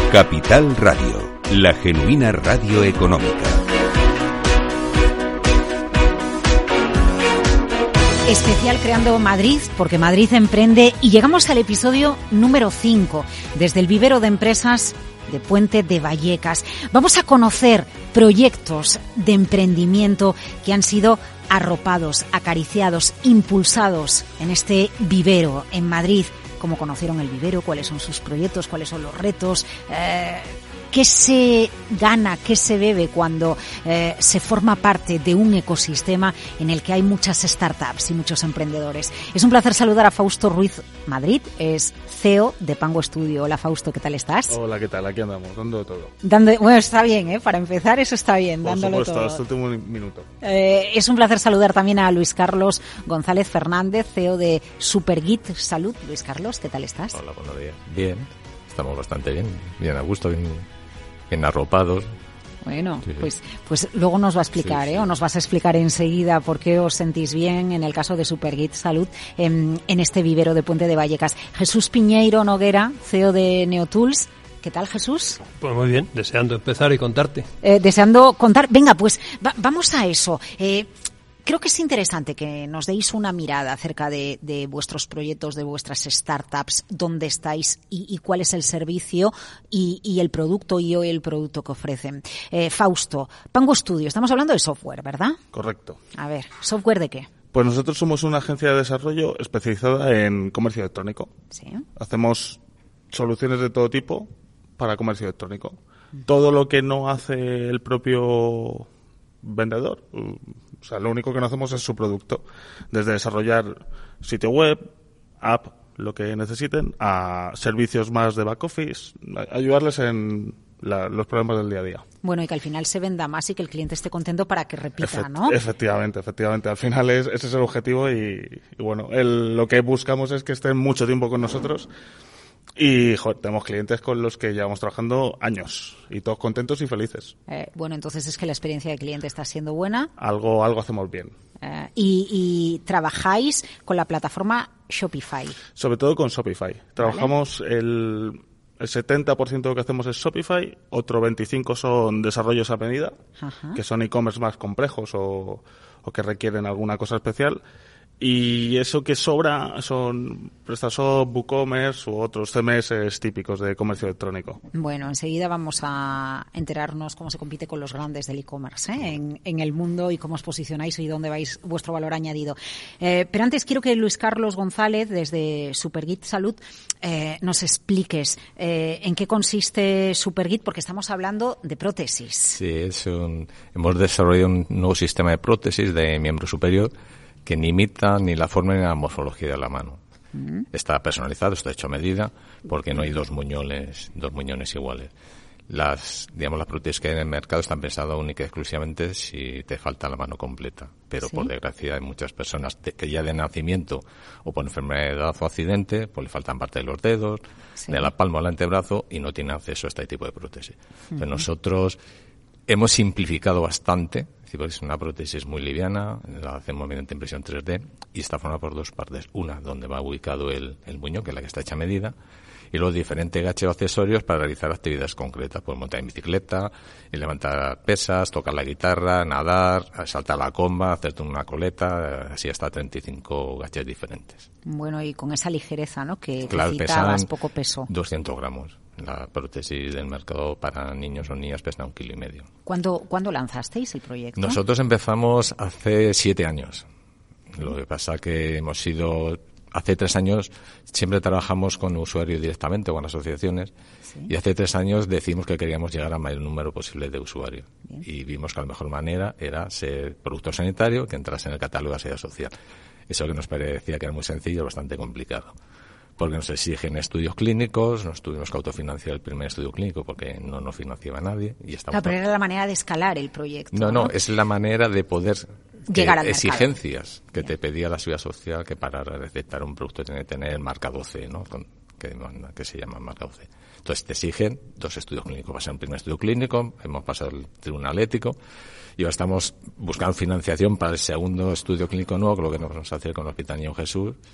Capital Radio, la genuina radio económica. Especial Creando Madrid, porque Madrid emprende, y llegamos al episodio número 5, desde el vivero de empresas de Puente de Vallecas. Vamos a conocer proyectos de emprendimiento que han sido arropados, acariciados, impulsados en este vivero en Madrid. Cómo conocieron el vivero, cuáles son sus proyectos, cuáles son los retos, qué se gana, qué se bebe cuando se forma parte de un ecosistema en el que hay muchas startups y muchos emprendedores. Es un placer saludar a Fausto Ruiz Madrid, es CEO de Pango Studio. Hola Fausto, ¿qué tal estás? Hola, ¿qué tal? Aquí andamos, dando todo. Bueno, está bien, para empezar eso está bien, dándolo todo. Por supuesto, hasta el último minuto. Es un placer saludar también a Luis Carlos González Fernández, CEO de Supergit Salud. Luis Carlos, ¿qué tal estás? Hola, buenos días. Bien, estamos bastante bien a gusto, bien arropados. Bueno, sí. pues luego nos va a explicar, sí. O nos vas a explicar enseguida por qué os sentís bien en el caso de Supergit Salud en este vivero de Puente de Vallecas. Jesús Piñeiro Noguera, CEO de Neotools. ¿Qué tal, Jesús? Pues muy bien, deseando empezar y contarte. Deseando contar. Venga, pues vamos a eso. Creo que es interesante que nos deis una mirada acerca de vuestros proyectos, de vuestras startups, dónde estáis y cuál es el servicio y el producto y hoy el producto que ofrecen. Fausto, Pango Studio, estamos hablando de software, ¿verdad? Correcto. A ver, ¿software de qué? Pues nosotros somos una agencia de desarrollo especializada en comercio electrónico. Sí. Hacemos soluciones de todo tipo para comercio electrónico. Todo lo que no hace el propio vendedor, o sea, lo único que no hacemos es su producto, desde desarrollar sitio web, app, lo que necesiten, a servicios más de back office, ayudarles en los problemas del día a día. Bueno, y que al final se venda más y que el cliente esté contento para que repita, ¿no? Efectivamente. Al final ese es el objetivo y bueno, lo que buscamos es que estén mucho tiempo con nosotros. Y tenemos clientes con los que llevamos trabajando años y todos contentos y felices. Bueno, entonces es que la experiencia de cliente está siendo buena. Algo hacemos bien. Y trabajáis con la plataforma Shopify. Sobre todo con Shopify. Trabajamos el 70% de lo que hacemos es Shopify, otro 25% son desarrollos a medida, Ajá. que son e-commerce más complejos o que requieren alguna cosa especial. Y eso que sobra son PrestaShop, WooCommerce u otros CMS típicos de comercio electrónico. Bueno, enseguida vamos a enterarnos cómo se compite con los grandes del e-commerce en el mundo y cómo os posicionáis y dónde vais vuestro valor añadido. Pero antes quiero que Luis Carlos González, desde Supergit Salud, nos expliques en qué consiste Supergit, porque estamos hablando de prótesis. Sí, hemos desarrollado un nuevo sistema de prótesis de miembro superior que ni imita ni la forma ni la morfología de la mano. Está personalizado, está hecho a medida, porque no hay dos muñones iguales. Las prótesis que hay en el mercado están pensadas única y exclusivamente si te falta la mano completa. Pero ¿sí? Por desgracia hay muchas personas que ya de nacimiento o por enfermedad o accidente, pues le faltan parte de los dedos, ¿sí? de la palma al antebrazo y no tienen acceso a este tipo de prótesis. Entonces nosotros hemos simplificado bastante, es una prótesis muy liviana, la hacemos mediante impresión 3D y está formada por dos partes. Una, donde va ubicado el muñón, que es la que está hecha a medida, y luego diferentes gadgets o accesorios para realizar actividades concretas, pues montar en bicicleta, y levantar pesas, tocar la guitarra, nadar, saltar la comba, hacerte una coleta, así hasta 35 gadgets diferentes. Bueno, y con esa ligereza, ¿no? Que claro, citabas, poco peso. 200 gramos. La prótesis del mercado para niños o niñas pesa 1,5 kg. ¿Cuándo lanzasteis el proyecto? Nosotros empezamos hace 7 años. Lo que pasa que hace 3 años siempre trabajamos con usuarios directamente o con asociaciones, ¿sí? Y hace 3 años decidimos que queríamos llegar al mayor número posible de usuarios. Bien. Y vimos que la mejor manera era ser productor sanitario que entrase en el catálogo de seguridad social. Eso que nos parecía que era muy sencillo, bastante complicado. Porque nos exigen estudios clínicos, nos tuvimos que autofinanciar el primer estudio clínico porque no nos financiaba nadie. Pero era la manera de escalar el proyecto. No, es la manera de poder llegar al exigencias mercado. Que te pedía la seguridad social, que para recetar un producto tiene que tener marca 12, ¿no? Que se llama marca 12. Entonces te exigen 2 estudios clínicos. Va a ser un primer estudio clínico, hemos pasado el tribunal ético y ahora estamos buscando financiación para el segundo estudio clínico nuevo, que lo que nos vamos a hacer con el Hospital Niño Jesús.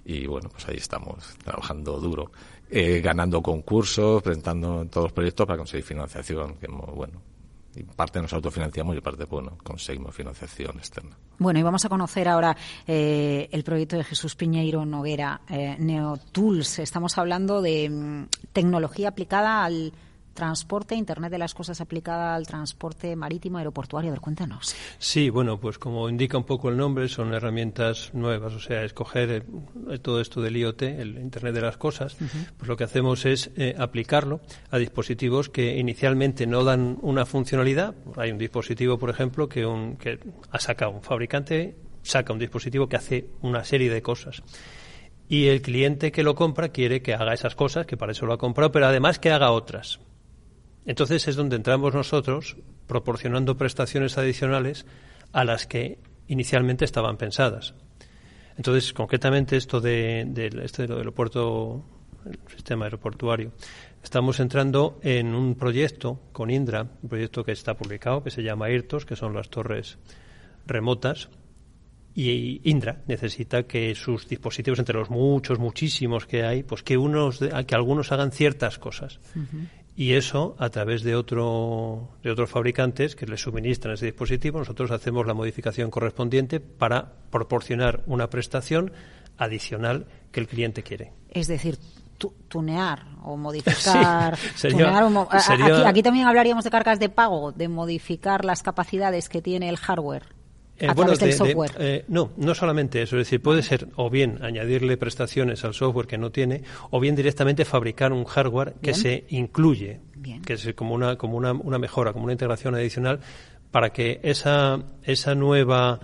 Y bueno, pues ahí estamos trabajando duro, ganando concursos, presentando en todos los proyectos para conseguir financiación, que bueno, y parte nos autofinanciamos y parte, bueno, conseguimos financiación externa. Bueno, y vamos a conocer ahora el proyecto de Jesús Piñeiro Noguera, NeoTools. Estamos hablando de tecnología aplicada al transporte, Internet de las cosas aplicada al transporte marítimo aeroportuario. A ver, cuéntanos. Sí, bueno, pues como indica un poco el nombre, son herramientas nuevas, o sea, escoger todo esto del IoT, el Internet de las cosas, pues lo que hacemos es aplicarlo a dispositivos que inicialmente no dan una funcionalidad. Hay un dispositivo, por ejemplo, que ha sacado un fabricante, saca un dispositivo que hace una serie de cosas. Y el cliente que lo compra quiere que haga esas cosas, que para eso lo ha comprado, pero además que haga otras. Entonces es donde entramos nosotros proporcionando prestaciones adicionales a las que inicialmente estaban pensadas. Entonces, concretamente esto del aeropuerto, el sistema aeroportuario, estamos entrando en un proyecto con Indra, un proyecto que está publicado, que se llama IRTOS, que son las torres remotas, y Indra necesita que sus dispositivos, entre los muchísimos que hay, pues que algunos hagan ciertas cosas. Y eso, a través de otros fabricantes que les suministran ese dispositivo, nosotros hacemos la modificación correspondiente para proporcionar una prestación adicional que el cliente quiere. Es decir, tunear o modificar. Sí, aquí también hablaríamos de cargas de pago, de modificar las capacidades que tiene el hardware. A través del software. No solamente eso, es decir, puede ser o bien añadirle prestaciones al software que no tiene, o bien directamente fabricar un hardware que se incluye, que es como una mejora, como una integración adicional, para que esa nueva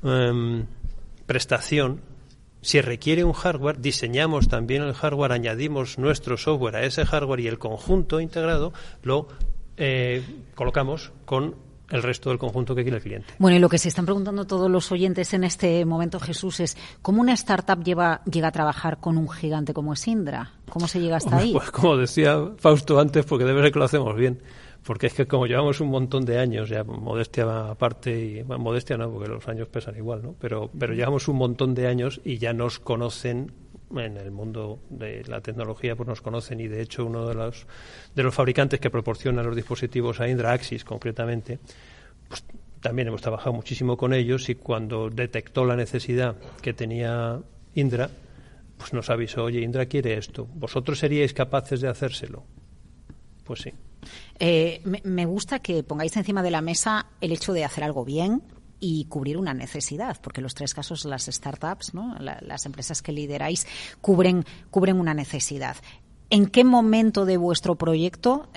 prestación, si requiere un hardware, diseñamos también el hardware, añadimos nuestro software a ese hardware y el conjunto integrado lo colocamos con el resto del conjunto que quiere el cliente. Bueno, y lo que se están preguntando todos los oyentes en este momento, Jesús, es ¿cómo una startup llega a trabajar con un gigante como es Indra? ¿Cómo se llega hasta ahí? Pues como decía Fausto antes, porque debe ser que lo hacemos bien. Porque es que como llevamos un montón de años, ya modestia aparte, y bueno, modestia no, porque los años pesan igual, ¿no? Pero llevamos un montón de años y ya nos conocen. En el mundo de la tecnología pues nos conocen, y de hecho uno de los fabricantes que proporciona los dispositivos a Indra, Axis concretamente, pues también hemos trabajado muchísimo con ellos, y cuando detectó la necesidad que tenía Indra, pues nos avisó: oye, Indra quiere esto, ¿vosotros seríais capaces de hacérselo? Pues sí. Me gusta que pongáis encima de la mesa el hecho de hacer algo bien y cubrir una necesidad, porque en los tres casos las startups, ¿no? Las empresas que lideráis cubren una necesidad. ¿En qué momento de vuestro proyecto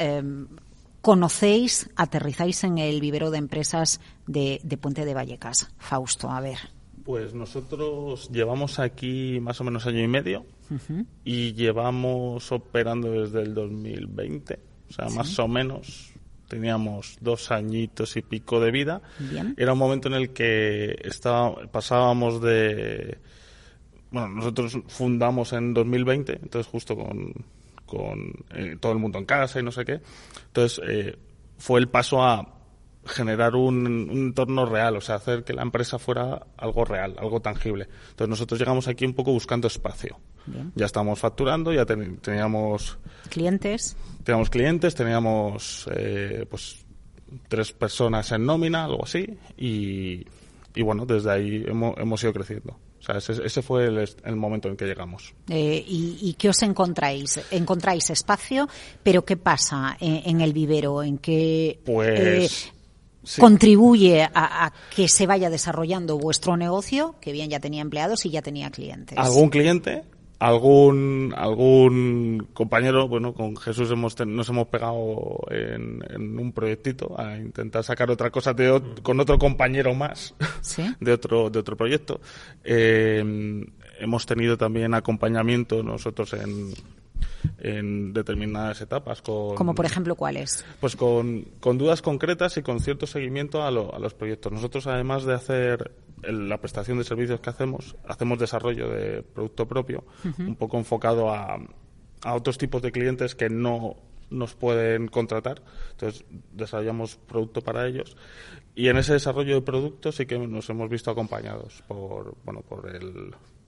aterrizáis en el vivero de empresas de Puente de Vallecas? Fausto, a ver. Pues nosotros llevamos aquí más o menos año y medio y llevamos operando desde el 2020, o sea, más o menos. Teníamos 2 añitos y pico de vida. Bien. Era un momento en el que pasábamos de... Bueno, nosotros fundamos en 2020, entonces justo con todo el mundo en casa y no sé qué. Entonces fue el paso a generar un entorno real, o sea, hacer que la empresa fuera algo real, algo tangible. Entonces nosotros llegamos aquí un poco buscando espacio. Bien. Ya estábamos facturando, ya teníamos clientes. Teníamos pues 3 personas en nómina, algo así, y bueno, desde ahí hemos ido creciendo. O sea, ese fue el momento en que llegamos. ¿Y qué os encontráis? ¿Encontráis espacio? ¿Pero qué pasa en el vivero? ¿En qué sí. contribuye a que se vaya desarrollando vuestro negocio? Que bien, ya tenía empleados y ya tenía clientes. ¿Algún cliente? Algún compañero, bueno, con Jesús nos hemos pegado en un proyectito a intentar sacar otra cosa con otro compañero más. ¿Sí? de otro proyecto. Hemos tenido también acompañamiento nosotros en determinadas etapas. ¿Como por ejemplo cuáles? Pues con dudas concretas y con cierto seguimiento a los proyectos. Nosotros, además de hacer la prestación de servicios que hacemos desarrollo de producto propio, un poco enfocado a otros tipos de clientes que no nos pueden contratar. Entonces desarrollamos producto para ellos, y en ese desarrollo de producto sí que nos hemos visto acompañados por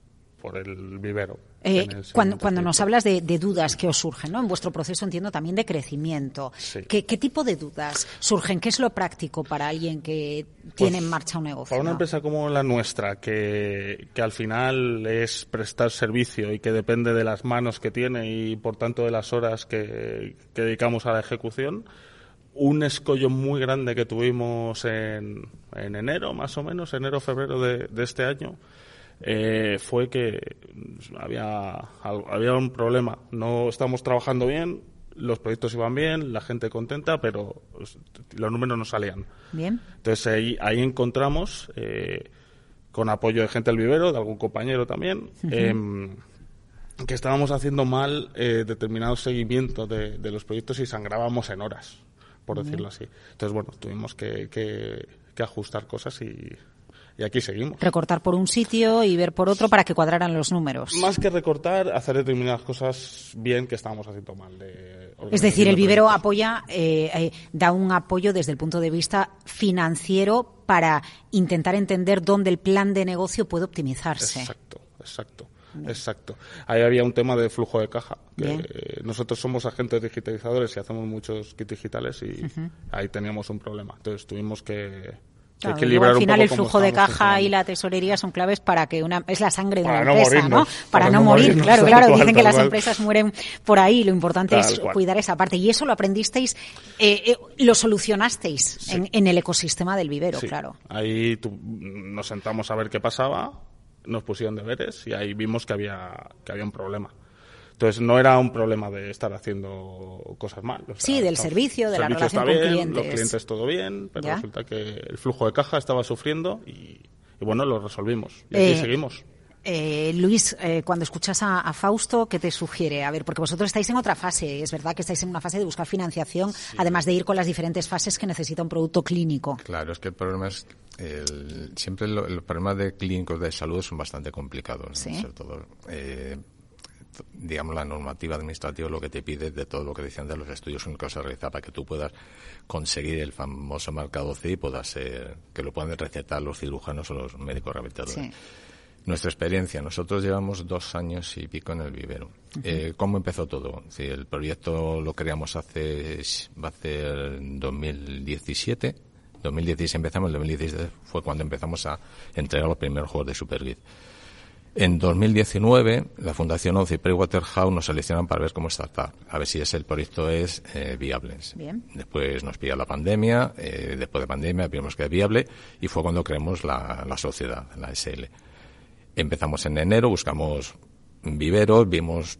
por el vivero. Cuando nos hablas de dudas que os surgen, ¿no? En vuestro proceso entiendo también de crecimiento. Sí. ¿Qué tipo de dudas surgen? ¿Qué es lo práctico para alguien que tiene en marcha un negocio? Para una empresa como la nuestra, que al final es prestar servicio y que depende de las manos que tiene y por tanto de las horas que dedicamos a la ejecución, un escollo muy grande que tuvimos en enero, más o menos, enero-febrero de este año, fue que había un problema. No estamos trabajando bien, los proyectos iban bien, la gente contenta, pero los números no salían. Bien. Entonces ahí encontramos, con apoyo de gente del vivero, de algún compañero también, que estábamos haciendo mal determinado seguimiento de los proyectos y sangrábamos en horas, por decirlo así. Entonces, bueno, tuvimos que ajustar cosas y aquí seguimos. Recortar por un sitio y ver por otro para que cuadraran los números. Más que recortar, hacer determinadas cosas bien que estábamos haciendo mal. Es decir, el vivero apoya, da un apoyo desde el punto de vista financiero para intentar entender dónde el plan de negocio puede optimizarse. Exacto. Ahí había un tema de flujo de caja. Nosotros somos agentes digitalizadores y hacemos muchos kits digitales y ahí teníamos un problema. Entonces tuvimos que equilibrar al final un poco el flujo de caja y la tesorería son claves para que es la sangre de una empresa, ¿no? Para no morir, claro. Dicen que las empresas mueren por ahí. Lo importante es cuidar esa parte. Y eso lo aprendisteis, lo solucionasteis en el ecosistema del vivero, claro. Ahí nos sentamos a ver qué pasaba, nos pusieron deberes y ahí vimos que había un problema. Entonces no era un problema de estar haciendo cosas mal. O sea, del servicio, de la relación con clientes. Los clientes todo bien, pero resulta que el flujo de caja estaba sufriendo y bueno, lo resolvimos. Y aquí seguimos. Luis, cuando escuchas a Fausto, ¿qué te sugiere? A ver, porque vosotros estáis en otra fase. Es verdad que estáis en una fase de buscar financiación, además de ir con las diferentes fases que necesita un producto clínico. Claro, es que el problema es siempre los problemas de clínicos de salud son bastante complicados, ¿no? Sobre todo, digamos, la normativa administrativa lo que te pide de todo lo que decían de los estudios únicos a realizar para que tú puedas conseguir el famoso marcado C y puedas ser, que lo puedan recetar los cirujanos o los médicos rehabilitadores. Sí. Nuestra experiencia, nosotros llevamos 2 años y pico en el vivero. ¿Cómo empezó todo? Sí, el proyecto lo creamos va a ser 2017. 2016 empezamos, el 2016 fue cuando empezamos a entregar los primeros juegos de Supergrid. En 2019, la Fundación ONCE y Pricewaterhouse nos seleccionan para ver cómo startup, a ver si el proyecto es viable. Bien. Después nos pilla la pandemia, después de pandemia vimos que es viable y fue cuando creamos la sociedad, la SL. Empezamos en enero, buscamos viveros, vimos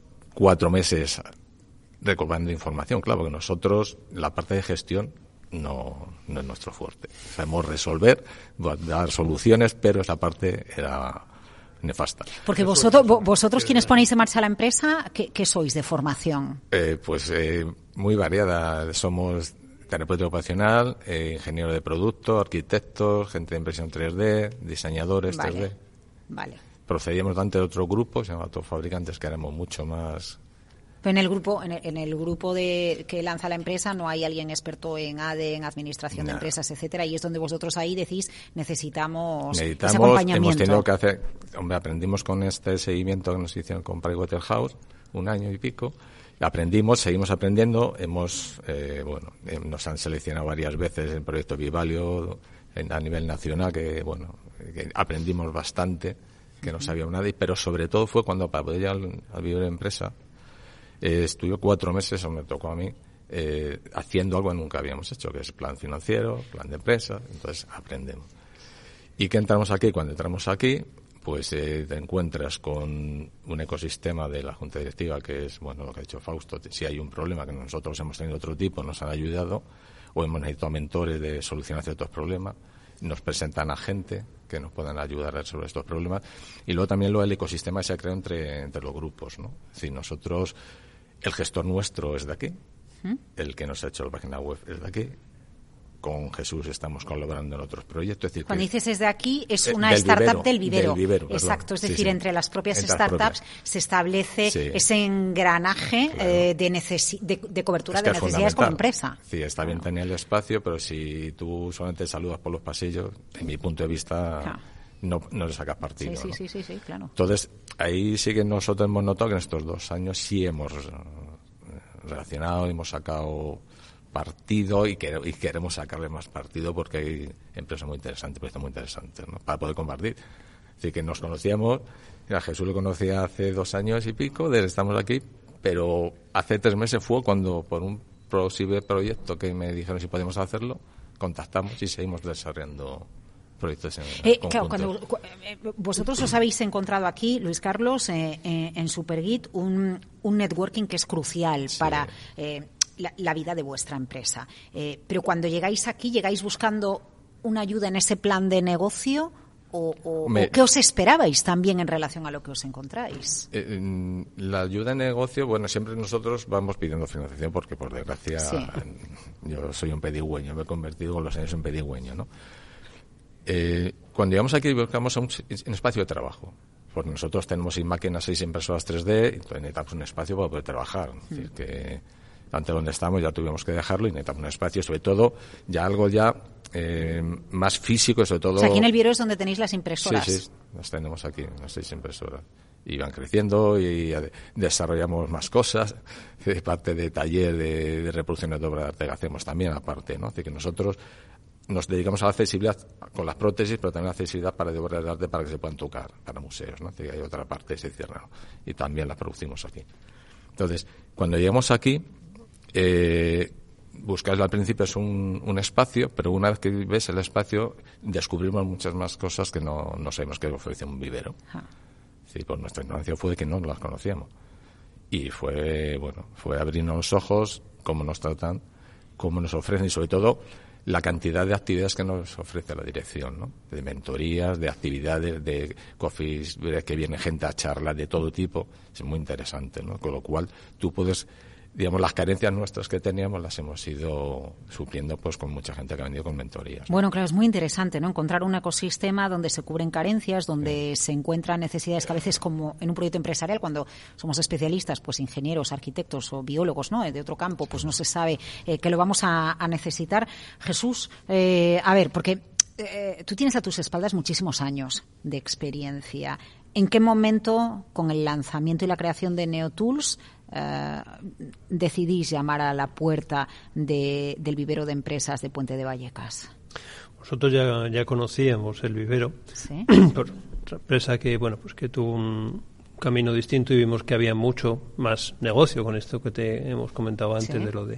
4 meses recopilando información, claro, porque nosotros la parte de gestión no es nuestro fuerte. Sabemos resolver, dar soluciones, pero esa parte era nefasta. Porque vosotros quienes ponéis en marcha la empresa, ¿qué sois de formación? Muy variada. Somos terapeuta ocupacional, ingeniero de producto, arquitectos, gente de impresión 3D, diseñadores 3D. Vale. Procedíamos ante otro grupo, se llama Autofabricantes, que éramos mucho más. Pero en el grupo que lanza la empresa no hay alguien experto en ADE, en administración de empresas, etcétera, y es donde vosotros ahí decís necesitamos ese acompañamiento. Hemos tenido que hacer, aprendimos con este seguimiento que nos hicieron con Pricewaterhouse, 1 año y pico. Aprendimos, seguimos aprendiendo, nos han seleccionado varias veces en proyecto Vivalio a nivel nacional, que aprendimos bastante, que no sabíamos nada, pero sobre todo fue cuando para poder llegar al vivero de empresa, estuve 4 meses, o me tocó a mí, haciendo algo que nunca habíamos hecho, que es plan financiero, plan de empresa, entonces aprendemos. ¿Y qué entramos aquí? Cuando entramos aquí, pues te encuentras con un ecosistema de la Junta Directiva que es, lo que ha dicho Fausto, si hay un problema que nosotros hemos tenido otro tipo, nos han ayudado, o hemos necesitado mentores de solucionar ciertos problemas, nos presentan a gente que nos puedan ayudar a resolver estos problemas, y luego también el ecosistema se ha creado entre los grupos, ¿no? Es decir, nosotros, el gestor nuestro es de aquí, el que nos ha hecho la página web es de aquí, con Jesús estamos colaborando en otros proyectos. Es decir, cuando dices es de aquí, es una startup del vivero. Exacto, es decir, sí. entre las propias startups se establece ese engranaje de cobertura de necesidades como empresa. Sí, está bien tener el espacio, pero si tú solamente saludas por los pasillos, en mi punto de vista, no le sacas partido. Sí, ¿no? sí, claro. Entonces, ahí sí que nosotros hemos notado que en estos 2 años sí hemos relacionado, hemos sacado partido y queremos sacarle más partido porque hay empresas muy interesantes, proyectos muy interesantes, ¿no? Para poder compartir. Así que nos conocíamos, a Jesús lo conocía hace 2 años y pico, estamos aquí, pero hace 3 meses fue cuando por un posible proyecto que me dijeron si podíamos hacerlo, contactamos y seguimos desarrollando proyectos claro, cuando vosotros os habéis encontrado aquí, Luis Carlos, en Supergit, un networking que es crucial para la vida de vuestra empresa. Pero cuando llegáis aquí, ¿llegáis buscando una ayuda en ese plan de negocio o qué os esperabais también en relación a lo que os encontráis? La ayuda en negocio, bueno, siempre nosotros vamos pidiendo financiación porque, por desgracia, yo soy un pedigüeño, me he convertido con los años en pedigüeño, ¿no? Cuando llegamos aquí buscamos un espacio de trabajo, porque nosotros tenemos 6 máquinas, 6 impresoras 3D, y entonces necesitamos un espacio para poder trabajar. Es decir, que ante donde estamos ya tuvimos que dejarlo y necesitamos un espacio, sobre todo ya algo más físico, sobre todo. O sea, aquí en el Viero es donde tenéis las impresoras. Sí, las tenemos aquí, las 6 impresoras. Y van creciendo y desarrollamos más cosas, parte de taller de reproducciones de obra de arte que hacemos también aparte, ¿no? Así que nosotros nos dedicamos a la accesibilidad con las prótesis, pero también a la accesibilidad para de obras de arte para que se puedan tocar para museos, ¿no? Así que hay otra parte que se cierra, ¿no? Y también la producimos aquí. Entonces, cuando llegamos aquí, buscas al principio es un espacio, pero una vez que ves el espacio descubrimos muchas más cosas que no sabemos que ofrece un vivero. Sí, por nuestra ignorancia fue que no las conocíamos. Y fue abrirnos los ojos, cómo nos tratan, cómo nos ofrecen y sobre todo la cantidad de actividades que nos ofrece la dirección, ¿no? De mentorías, de actividades, de coffees, que viene gente a charlar de todo tipo. Es muy interesante, ¿no? Con lo cual tú puedes, digamos, las carencias nuestras que teníamos las hemos ido supliendo pues con mucha gente que ha venido con mentorías, ¿no? Bueno, claro, es muy interesante, ¿no? Encontrar un ecosistema donde se cubren carencias, donde se encuentran necesidades que a veces, como en un proyecto empresarial, cuando somos especialistas, pues ingenieros, arquitectos o biólogos, ¿no? De otro campo, pues no se sabe que lo vamos a necesitar. Jesús, a ver, porque tú tienes a tus espaldas muchísimos años de experiencia. ¿En qué momento, con el lanzamiento y la creación de NeoTools, decidís llamar a la puerta del vivero de empresas de Puente de Vallecas? Nosotros ya conocíamos el vivero, ¿sí? Por otra empresa que tuvo un camino distinto y vimos que había mucho más negocio con esto que te hemos comentado antes, ¿sí? de lo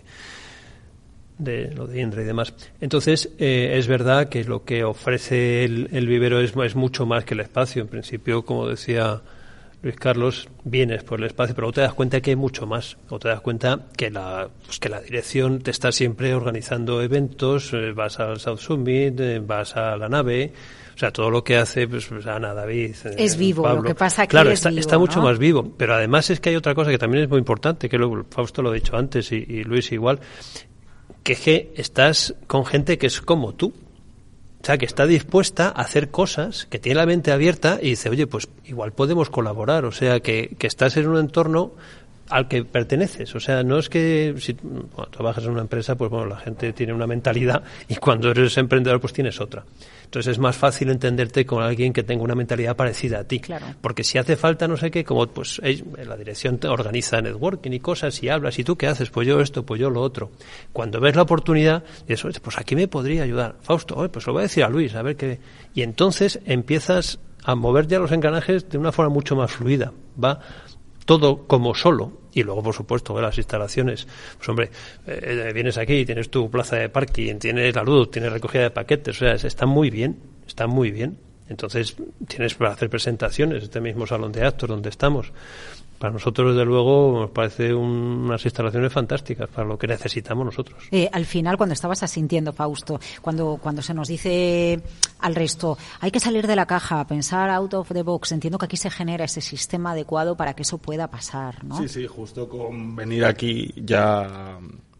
de Indra y demás. Entonces, es verdad que lo que ofrece el vivero es mucho más que el espacio. En principio, como decía Luis Carlos, vienes por el espacio, pero luego te das cuenta que hay mucho más. O te das cuenta que la dirección te está siempre organizando eventos, vas al South Summit, vas a la nave. O sea, todo lo que hace Ana, David, es vivo, Pablo. Lo que pasa aquí claro, es vivo, está mucho ¿no? más vivo. Pero además es que hay otra cosa que también es muy importante, que Fausto lo ha dicho antes y Luis igual, que es que estás con gente que es como tú. O sea, que está dispuesta a hacer cosas, que tiene la mente abierta y dice, oye, pues igual podemos colaborar. O sea, que estás en un entorno al que perteneces. O sea, no es que si trabajas en una empresa, pues la gente tiene una mentalidad y cuando eres emprendedor, pues tienes otra. Entonces es más fácil entenderte con alguien que tenga una mentalidad parecida a ti. Claro. Porque si hace falta no sé qué, como pues la dirección te organiza networking y cosas y hablas, ¿y tú qué haces? Pues yo esto, pues yo lo otro. Cuando ves la oportunidad, dices, pues aquí me podría ayudar. Fausto, pues lo voy a decir a Luis, a ver qué. Y entonces empiezas a mover ya los engranajes de una forma mucho más fluida. Va todo como solo. Y luego, por supuesto, las instalaciones. Pues hombre, vienes aquí, tienes tu plaza de parking, tienes la luz, tienes recogida de paquetes, o sea, está muy bien. Entonces, tienes para hacer presentaciones, este mismo salón de actos donde estamos. Para nosotros, desde luego, nos parece unas instalaciones fantásticas para lo que necesitamos nosotros. Al final, cuando estabas asintiendo, Fausto, cuando se nos dice al resto, hay que salir de la caja, pensar out of the box, entiendo que aquí se genera ese sistema adecuado para que eso pueda pasar, ¿no? Sí, justo con venir aquí ya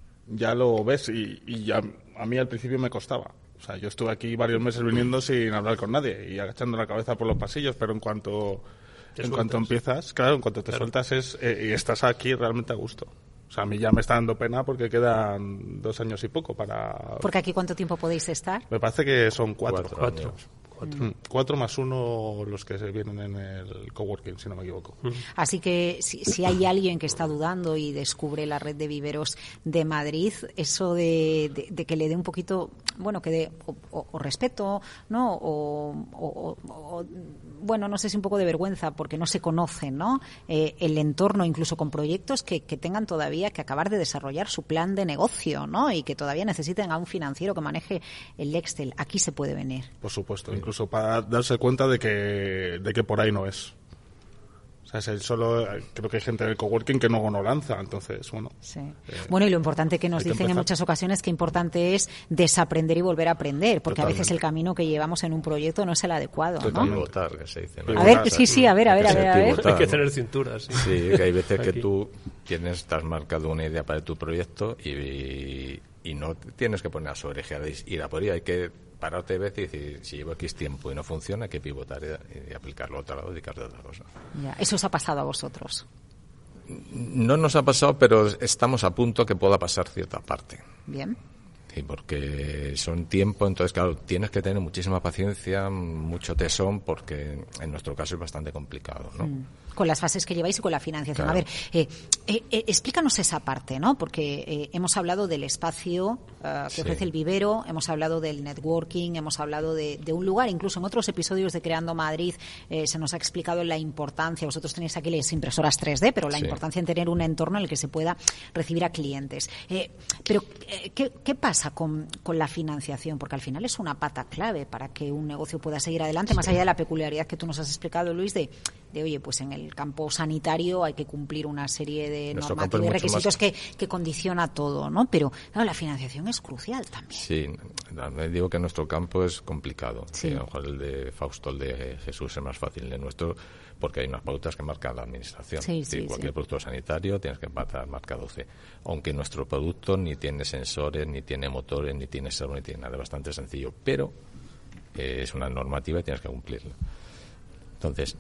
lo ves y ya, a mí al principio me costaba. O sea, yo estuve aquí varios meses viniendo sin hablar con nadie y agachando la cabeza por los pasillos, pero en cuanto empiezas, claro, en cuanto te sueltas y estás aquí realmente a gusto. O sea, a mí ya me está dando pena porque quedan 2 años y poco para... ¿Porque aquí cuánto tiempo podéis estar? Me parece que son 4. 4 más 1 los que se vienen en el coworking, si no me equivoco. Así que si hay alguien que está dudando y descubre la red de viveros de Madrid, eso de que le dé un poquito, bueno, que dé o respeto, ¿no? O bueno, no sé si un poco de vergüenza porque no se conoce, ¿no? El entorno, incluso con proyectos que tengan todavía que acabar de desarrollar su plan de negocio, ¿no? Y que todavía necesiten a un financiero que maneje el Excel. Aquí se puede venir. Por supuesto, incluso para darse cuenta de que por ahí no es. O sea, creo que hay gente del coworking que no lanza, entonces, bueno. Sí. Bueno, y lo importante que nos dicen en muchas ocasiones, que importante es desaprender y volver a aprender, porque Totalmente. A veces el camino que llevamos en un proyecto no es el adecuado, ¿no? Pivotar, que se dice, ¿no? A ver, sí, a ver. Hay que tener cinturas. Sí, que hay veces que tú estás marcado una idea para tu proyecto y no tienes que poner a sobregear y ir a por ella. Hay que pararte de vez y decir, si llevo X tiempo y no funciona, hay que pivotar y aplicarlo a otro lado y dedicarse a otra cosa. Ya, eso os ha pasado a vosotros. No nos ha pasado, pero estamos a punto que pueda pasar cierta parte. Bien. Sí, porque son tiempo, entonces, claro, tienes que tener muchísima paciencia, mucho tesón, porque en nuestro caso es bastante complicado, ¿no? Con las fases que lleváis y con la financiación. Claro. A ver, explícanos esa parte, ¿no? Porque hemos hablado del espacio que ofrece el vivero, hemos hablado del networking, hemos hablado de un lugar, incluso en otros episodios de Creando Madrid se nos ha explicado la importancia, vosotros tenéis aquí las impresoras 3D, pero la importancia en tener un entorno en el que se pueda recibir a clientes. Pero, ¿qué pasa con la financiación? Porque al final es una pata clave para que un negocio pueda seguir adelante, más allá de la peculiaridad que tú nos has explicado, Luis, de oye, pues en el campo sanitario hay que cumplir una serie de normativas y requisitos que condiciona todo, ¿no? Pero claro, la financiación es crucial también. Sí, digo que nuestro campo es complicado. Sí. A lo mejor el de Fausto, el de Jesús es más fácil. El nuestro, porque hay unas pautas que marca la administración. Cualquier producto sanitario tienes que marca 12. Aunque nuestro producto ni tiene sensores, ni tiene motores, ni tiene servo, ni tiene nada. Es bastante sencillo. Pero es una normativa y tienes que cumplirla. Entonces,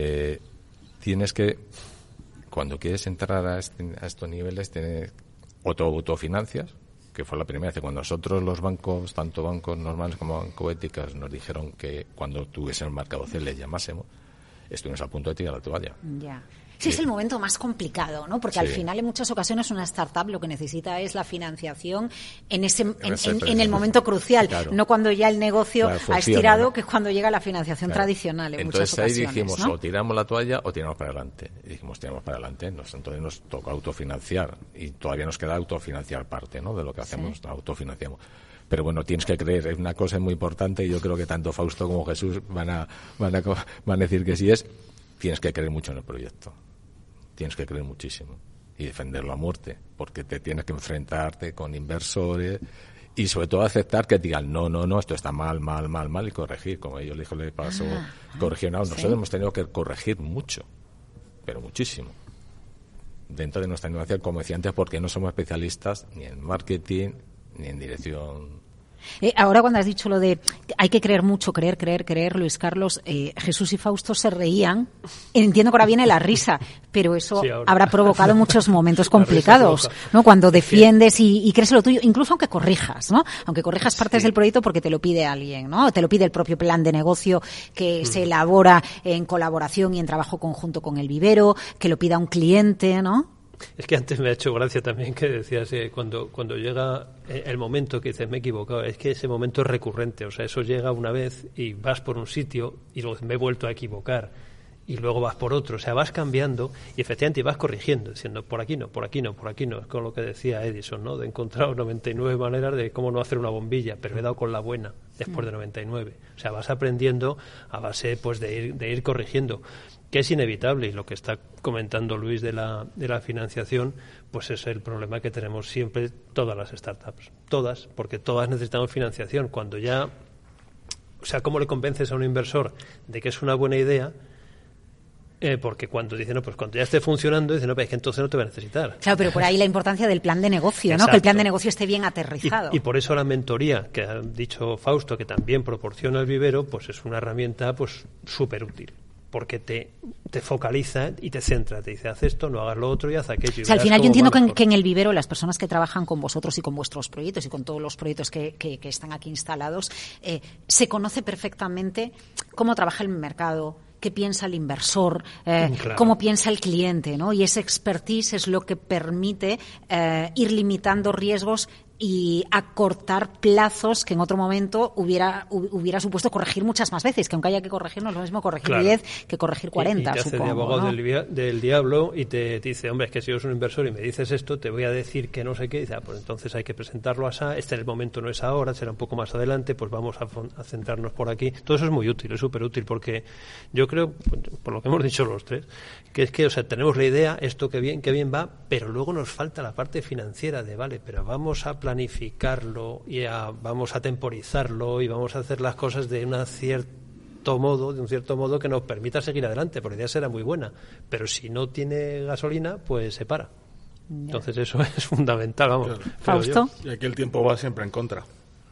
tienes que, cuando quieres entrar a estos niveles, o te autofinancias, que fue la primera vez. Cuando nosotros los bancos, tanto bancos normales como bancos éticas, nos dijeron que cuando tuviesen marcado C les llamásemos, estuvimos a punto de tirar la toalla. Ya. Sí, es el momento más complicado, ¿no? Porque al final, en muchas ocasiones, una startup lo que necesita es la financiación en el momento crucial, claro. No cuando ya el negocio ha estirado, ¿no? Que es cuando llega la financiación tradicional en entonces, muchas ocasiones. Entonces ahí dijimos, ¿no? o tiramos la toalla o tiramos para adelante. Y dijimos, tiramos para adelante. Entonces nos tocó autofinanciar y todavía nos queda autofinanciar parte, ¿no? De lo que hacemos, autofinanciamos. Pero bueno, tienes que creer, es una cosa muy importante y yo creo que tanto Fausto como Jesús van a decir que sí tienes que creer mucho en el proyecto. Tienes que creer muchísimo y defenderlo a muerte, porque te tienes que enfrentarte con inversores y sobre todo aceptar que digan no, esto está mal y corregir, como a ellos le pasó, corregir. Nosotros hemos tenido que corregir mucho, pero muchísimo, dentro de nuestra innovación, como decía antes, porque no somos especialistas ni en marketing ni en dirección. Ahora cuando has dicho lo de hay que creer mucho, creer, Luis Carlos, Jesús y Fausto se reían. Entiendo que ahora viene la risa, pero eso habrá provocado muchos momentos complicados, ¿no? Cuando defiendes y crees lo tuyo, incluso aunque corrijas, ¿no? Aunque corrijas partes del proyecto porque te lo pide alguien, ¿no? Te lo pide el propio plan de negocio que se elabora en colaboración y en trabajo conjunto con el vivero, que lo pida un cliente, ¿no? Es que antes me ha hecho gracia también que decías cuando llega el momento que dices me he equivocado, es que ese momento es recurrente, o sea, eso llega una vez y vas por un sitio y luego me he vuelto a equivocar y luego vas por otro, o sea, vas cambiando y efectivamente vas corrigiendo, diciendo por aquí no, es con lo que decía Edison, ¿no? De encontrar 99 maneras de cómo no hacer una bombilla, pero he dado con la buena después de 99, o sea, vas aprendiendo a base pues de ir corrigiendo, que es inevitable, y lo que está comentando Luis de la financiación, pues es el problema que tenemos siempre todas las startups, todas, porque todas necesitamos financiación. Cuando ya, o sea, ¿cómo le convences a un inversor de que es una buena idea? Porque cuando dicen, no, pues cuando ya esté funcionando, dicen, no, pero es que entonces no te va a necesitar. Claro, pero por ahí la importancia del plan de negocio, Exacto. ¿no? Que el plan de negocio esté bien aterrizado. Y por eso la mentoría, que ha dicho Fausto, que también proporciona el vivero, pues es una herramienta pues súper útil. porque te focaliza y te centra, te dice haz esto, no hagas lo otro y haz aquello. O sea, al final yo entiendo que en el vivero las personas que trabajan con vosotros y con vuestros proyectos y con todos los proyectos que están aquí instalados, se conoce perfectamente cómo trabaja el mercado, qué piensa el inversor, claro, cómo piensa el cliente, ¿no? Y ese expertise es lo que permite ir limitando riesgos y acortar plazos que en otro momento hubiera supuesto corregir muchas más veces, que aunque haya que corregir no es lo mismo corregir claro, 10 que corregir 40, y te hace supongo, de abogado, ¿no? del diablo y te dice, hombre, es que si eres un inversor y me dices esto, te voy a decir que no sé qué, y dice, pues entonces hay que presentarlo así, este es el momento, no es ahora, será un poco más adelante, pues vamos a centrarnos por aquí. Todo eso es muy útil, es súper útil, porque yo creo, por lo que hemos dicho los tres, que es que, o sea, tenemos la idea, esto que bien va, pero luego nos falta la parte financiera de, vale, pero vamos a planificarlo y vamos a temporizarlo y vamos a hacer las cosas de un cierto modo que nos permita seguir adelante, porque la idea será muy buena, pero si no tiene gasolina, pues se para. Entonces eso es fundamental, vamos. Claro. Fausto. Y aquí el tiempo va siempre en contra.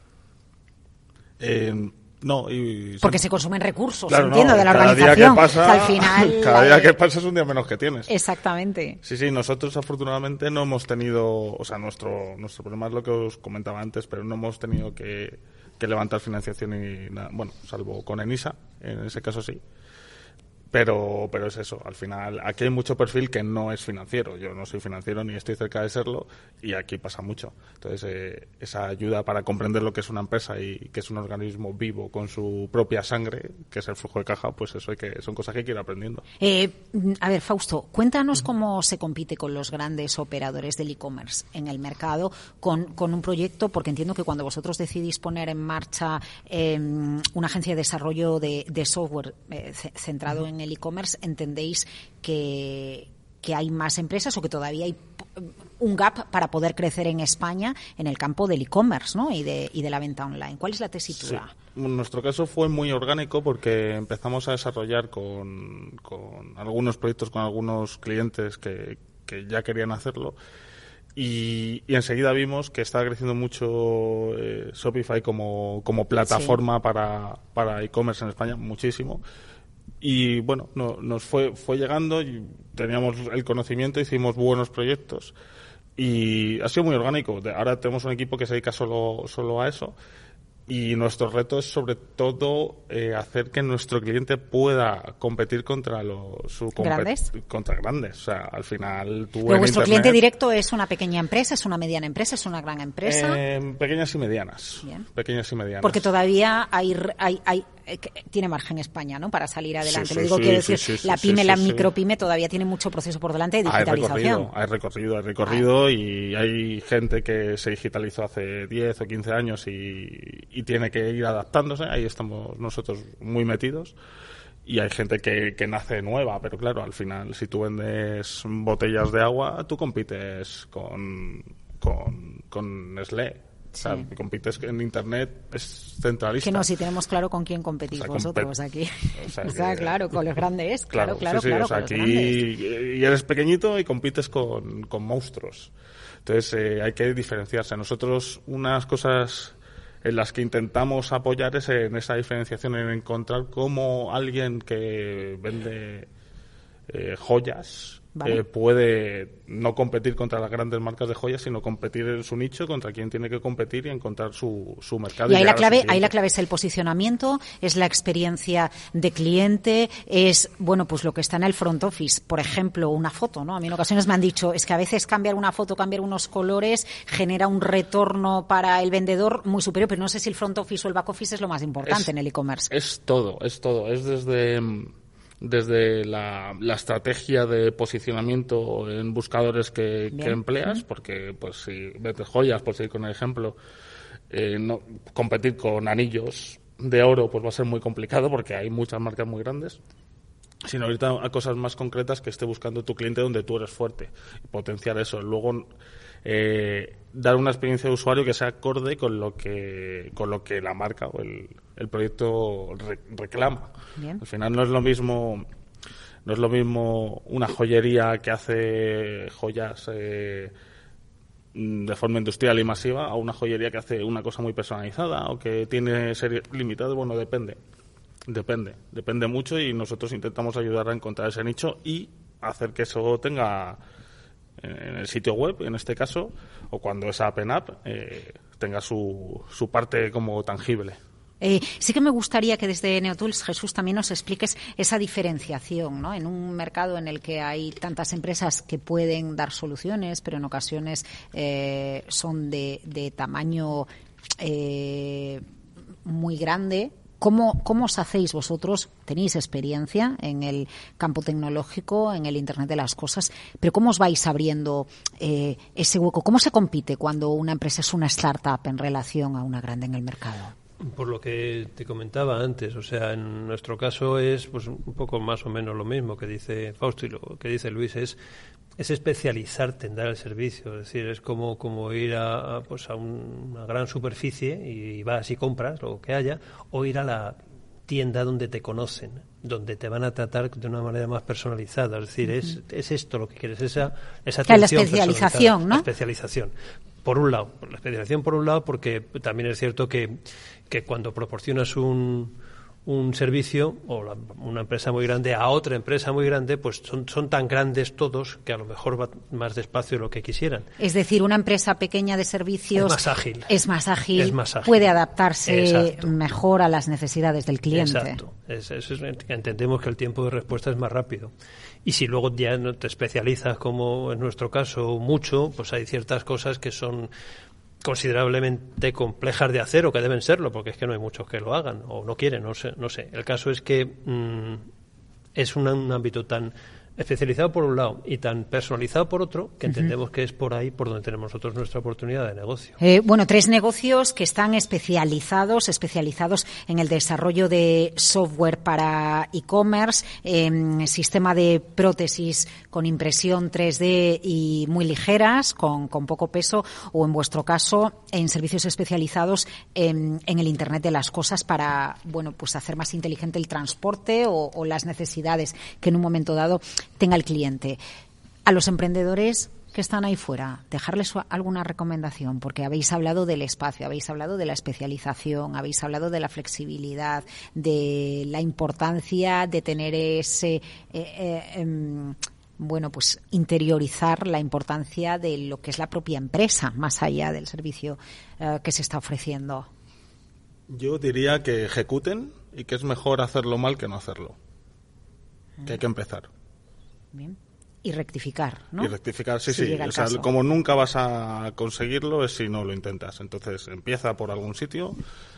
Porque se consumen recursos, claro, entiendo, de la cada organización. Día que pasa, o sea, al final, cada día que pasa es un día menos que tienes. Exactamente. Sí, nosotros afortunadamente no hemos tenido, o sea, nuestro problema es lo que os comentaba antes, pero no hemos tenido que levantar financiación y nada, bueno, salvo con Enisa, en ese caso sí. Pero es eso, al final aquí hay mucho perfil que no es financiero. Yo no soy financiero ni estoy cerca de serlo y aquí pasa mucho. Entonces esa ayuda para comprender lo que es una empresa y que es un organismo vivo con su propia sangre, que es el flujo de caja, pues eso son cosas que hay que ir aprendiendo. A ver, Fausto, cuéntanos cómo se compite con los grandes operadores del e-commerce en el mercado con un proyecto, porque entiendo que cuando vosotros decidís poner en marcha una agencia de desarrollo de software centrado en el e-commerce, entendéis que hay más empresas o que todavía hay un gap para poder crecer en España en el campo del e-commerce, ¿no? y de la venta online. ¿Cuál es la tesitura? Sí. En nuestro caso fue muy orgánico porque empezamos a desarrollar con algunos proyectos, con algunos clientes que ya querían hacerlo. Y enseguida vimos que estaba creciendo mucho Shopify como plataforma para e-commerce en España, muchísimo. Y bueno, nos fue llegando y teníamos el conocimiento, hicimos buenos proyectos y ha sido muy orgánico. Ahora tenemos un equipo que se dedica solo a eso y nuestro reto es sobre todo hacer que nuestro cliente pueda competir contra contra grandes. O sea, al final tú ¿Pero vuestro cliente directo es una pequeña empresa, es una mediana empresa, es una gran empresa? Pequeñas y medianas. Bien. Pequeñas y medianas. Porque todavía tiene margen España, ¿no? Para salir adelante. Lo digo, quiero decir, la pyme, la micropyme todavía tiene mucho proceso por delante de digitalización. Hay recorrido y hay gente que se digitalizó hace 10 o 15 años y tiene que ir adaptándose. Ahí estamos nosotros muy metidos. Y hay gente que nace nueva, pero claro, al final, si tú vendes botellas de agua, tú compites con Nestlé. O sea, compites en Internet, es centralista. Que no, si tenemos claro con quién competís vosotros aquí. O sea, claro, con los grandes. Claro. O sea, aquí y eres pequeñito y compites con monstruos. Entonces, hay que diferenciarse. Nosotros, unas cosas en las que intentamos apoyar es en esa diferenciación, en encontrar cómo alguien que vende joyas puede no competir contra las grandes marcas de joyas, sino competir en su nicho contra quien tiene que competir y encontrar su mercado. Y ahí la clave es el posicionamiento, es la experiencia de cliente, es pues lo que está en el front office. Por ejemplo, una foto, ¿no? A mí en ocasiones me han dicho, es que a veces cambiar una foto, cambiar unos colores, genera un retorno para el vendedor muy superior, pero no sé si el front office o el back office es lo más importante en el e-commerce. Es todo. Es desde la estrategia de posicionamiento en buscadores que empleas, porque pues si vendes joyas, por seguir con el ejemplo, no competir con anillos de oro pues va a ser muy complicado porque hay muchas marcas muy grandes, sino ahorita a cosas más concretas que esté buscando tu cliente donde tú eres fuerte y potenciar eso. Luego dar una experiencia de usuario que sea acorde con lo que la marca o el proyecto reclama. Bien. Al final no es lo mismo una joyería que hace joyas de forma industrial y masiva a una joyería que hace una cosa muy personalizada o que tiene series limitadas. Bueno, depende. Depende mucho, y nosotros intentamos ayudar a encontrar ese nicho y hacer que eso tenga en el sitio web, en este caso, o cuando es app en app, tenga su parte como tangible. Sí que me gustaría que desde Neotools, Jesús, también nos expliques esa diferenciación, ¿no? En un mercado en el que hay tantas empresas que pueden dar soluciones, pero en ocasiones son de tamaño muy grande. ¿Cómo os hacéis vosotros? Tenéis experiencia en el campo tecnológico, en el Internet de las cosas, pero ¿cómo os vais abriendo ese hueco? ¿Cómo se compite cuando una empresa es una startup en relación a una grande en el mercado? Por lo que te comentaba antes, o sea, en nuestro caso es pues un poco más o menos lo mismo que dice Fausto y lo que dice Luis, es especializarte en dar el servicio, es decir, es como ir a una gran superficie y vas y compras lo que haya, o ir a la tienda donde te conocen, donde te van a tratar de una manera más personalizada, es decir, es esto lo que quieres, esa atención, la especialización, ¿no? La especialización. Por un lado, la especialización por un lado, porque también es cierto que cuando proporcionas un servicio o una empresa muy grande a otra empresa muy grande, pues son tan grandes todos que a lo mejor va más despacio de lo que quisieran. Es decir, una empresa pequeña de servicios es más ágil, puede adaptarse mejor a las necesidades del cliente. Exacto. Entendemos que el tiempo de respuesta es más rápido. Y si luego ya no te especializas, como en nuestro caso, mucho, pues hay ciertas cosas que son considerablemente complejas de hacer, o que deben serlo, porque es que no hay muchos que lo hagan o no quieren, no sé. El caso es que es un ámbito tan especializado por un lado y tan personalizado por otro, que entendemos que es por ahí por donde tenemos nosotros nuestra oportunidad de negocio. 3 negocios que están especializados en el desarrollo de software para e-commerce, sistema de prótesis con impresión 3D y muy ligeras, con poco peso, o en vuestro caso, en servicios especializados en el Internet de las cosas para, pues hacer más inteligente el transporte o las necesidades que en un momento dado tenga el cliente. A los emprendedores que están ahí fuera, dejarles alguna recomendación, porque habéis hablado del espacio, habéis hablado de la especialización, habéis hablado de la flexibilidad, de la importancia de tener ese pues interiorizar la importancia de lo que es la propia empresa, más allá del servicio que se está ofreciendo. Yo diría que ejecuten, y que es mejor hacerlo mal que no hacerlo. Que hay que empezar. Bien. Y rectificar, ¿no? Y rectificar, sí. O sea, como nunca vas a conseguirlo es si no lo intentas. Entonces, empieza por algún sitio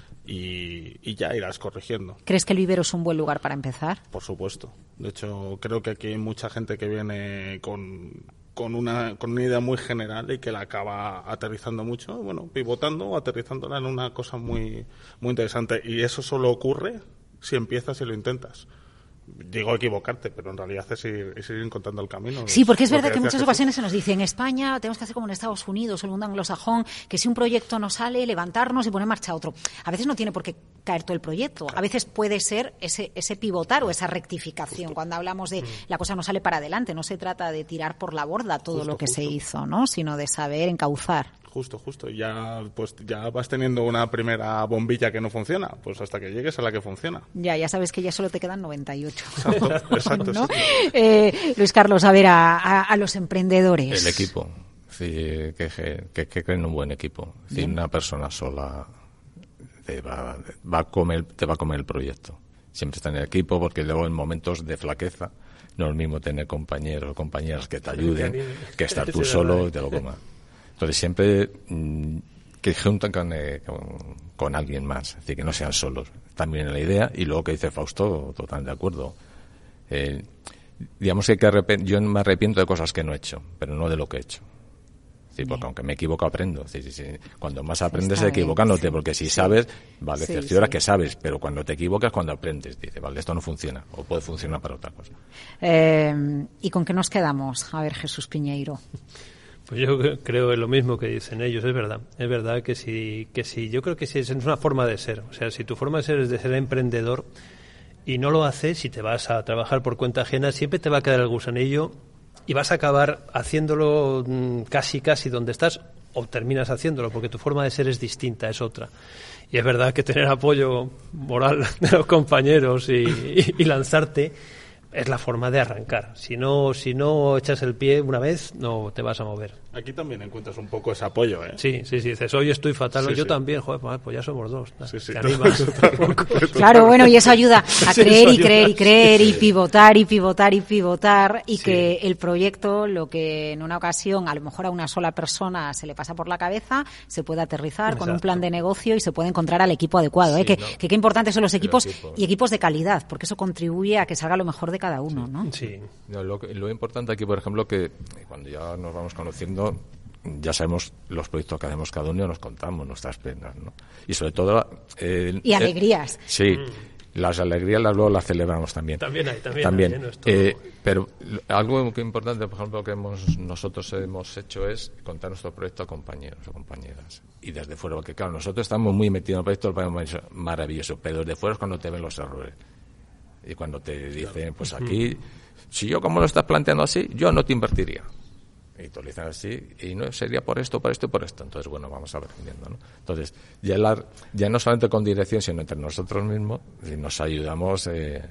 y ya irás corrigiendo. ¿Crees que el vivero es un buen lugar para empezar? Por supuesto. De hecho, creo que aquí hay mucha gente que viene con una idea muy general y que la acaba aterrizando mucho, pivotando o aterrizándola en una cosa muy, muy interesante. Y eso solo ocurre si empiezas y lo intentas. Digo equivocarte, pero en realidad es ir encontrando el camino. Sí, porque es verdad que en muchas ocasiones se nos dice, en España tenemos que hacer como en Estados Unidos, el mundo anglosajón, que si un proyecto no sale, levantarnos y poner en marcha otro. A veces no tiene por qué caer todo el proyecto. A veces puede ser ese pivotar o esa rectificación. Justo. Cuando hablamos de la cosa no sale para adelante, no se trata de tirar por la borda todo lo que se hizo, ¿no? Sino de saber encauzar. Justo. Y ya vas teniendo una primera bombilla que no funciona, pues hasta que llegues a la que funciona. Ya sabes que ya solo te quedan 98. Exacto. ¿No? Luis Carlos, a ver, a los emprendedores. El equipo, sí, que creen un buen equipo. Si una persona sola te va a comer el proyecto. Siempre está en el equipo, porque luego en momentos de flaqueza no es lo mismo tener compañeros o compañeras que te ayuden que estar tú solo y te lo comas. Entonces siempre que juntan con alguien más, es decir, que no sean solos. También en la idea, y luego que dice Fausto, totalmente de acuerdo. Digamos que yo me arrepiento de cosas que no he hecho, pero no de lo que he hecho. Sí, porque aunque me equivoco aprendo. Sí. Cuando más aprendes equivocándote, porque si sabes, vale, cercioras que sabes, pero cuando te equivocas, cuando aprendes, dices, vale, esto no funciona, o puede funcionar para otra cosa. ¿Y con qué nos quedamos? A ver, Jesús Piñeiro. Pues yo creo lo mismo que dicen ellos, es verdad que sí, yo creo que sí, es una forma de ser, o sea, si tu forma de ser es de ser emprendedor y no lo haces, si te vas a trabajar por cuenta ajena, siempre te va a quedar el gusanillo y vas a acabar haciéndolo casi donde estás, o terminas haciéndolo, porque tu forma de ser es distinta, es otra. Y es verdad que tener apoyo moral de los compañeros y lanzarte es la forma de arrancar. Si no echas el pie una vez, no te vas a mover. Aquí también encuentras un poco ese apoyo, ¿eh? Sí, dices, hoy estoy fatal, yo también, joder, pues ya somos dos. Sí. Te animas. Claro, bueno, y eso ayuda a creer eso ayuda. y creer y pivotar y Sí. que el proyecto, lo que en una ocasión a lo mejor a una sola persona se le pasa por la cabeza, se puede aterrizar con un Exacto. plan de negocio y se puede encontrar al equipo adecuado. Sí, Que ¿no? qué importantes son los equipos equipo. y equipos de calidad, porque eso contribuye a que salga lo mejor de cada uno, ¿no? Sí. No, lo importante aquí, por ejemplo, que cuando ya nos vamos conociendo, ya sabemos los proyectos que hacemos cada uno y nos contamos nuestras penas, ¿no? Y sobre todo... Y alegrías. Sí, las alegrías luego las celebramos también. También hay, no es todo. Pero algo que importante, por ejemplo, que nosotros hemos hecho es contar nuestro proyecto a compañeros o compañeras. Y desde fuera, porque claro, nosotros estamos muy metidos en el proyecto, lo parece maravilloso, pero desde fuera es cuando te ven los errores. Y cuando te dicen, pues aquí, si yo como lo estás planteando así, yo no te invertiría. Y tú le dices así, y no sería por esto, por esto y por esto. Entonces, bueno, vamos a ver, ¿no? Entonces, ya no solamente con dirección, sino entre nosotros mismos, nos ayudamos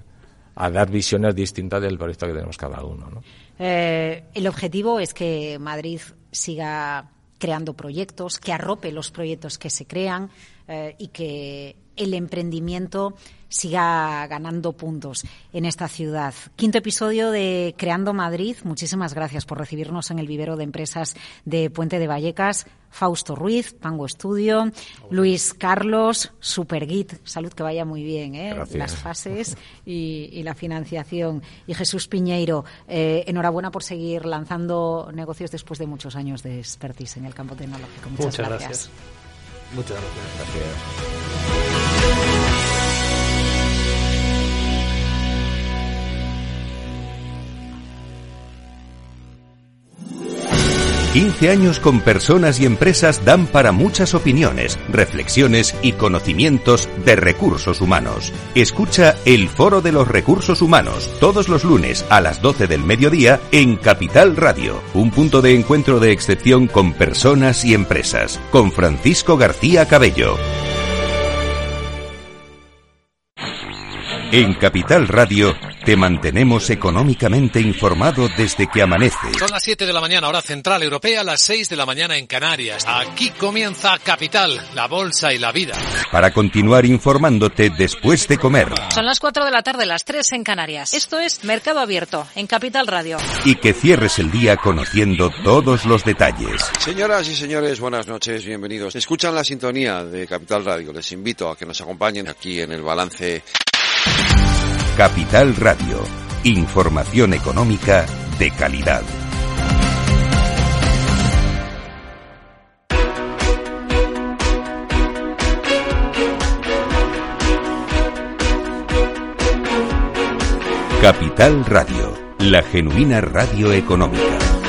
a dar visiones distintas del proyecto que tenemos cada uno, ¿no? El objetivo es que Madrid siga creando proyectos, que arrope los proyectos que se crean y que el emprendimiento siga ganando puntos en esta ciudad. 5º episodio de Creando Madrid. Muchísimas gracias por recibirnos en el vivero de empresas de Puente de Vallecas. Fausto Ruiz, Pango Estudio, Luis Carlos, Supergit, salud, que vaya muy bien, las fases y la financiación. Y Jesús Piñeiro, enhorabuena por seguir lanzando negocios después de muchos años de expertise en el campo tecnológico. Muchas gracias. Muchas gracias. Gracias. 15 años con personas y empresas dan para muchas opiniones, reflexiones y conocimientos de recursos humanos. Escucha el Foro de los Recursos Humanos todos los lunes a las 12 del mediodía en Capital Radio, un punto de encuentro de excepción con personas y empresas, con Francisco García Cabello. En Capital Radio te mantenemos económicamente informado desde que amanece. Son las 7 de la mañana, hora central europea, las 6 de la mañana en Canarias. Aquí comienza Capital, la bolsa y la vida. Para continuar informándote después de comer. Son las 4 de la tarde, las 3 en Canarias. Esto es Mercado Abierto, en Capital Radio. Y que cierres el día conociendo todos los detalles. Señoras y señores, buenas noches, bienvenidos. Escuchan la sintonía de Capital Radio. Les invito a que nos acompañen aquí en el balance. Capital Radio. Información económica de calidad. Capital Radio. La genuina radio económica.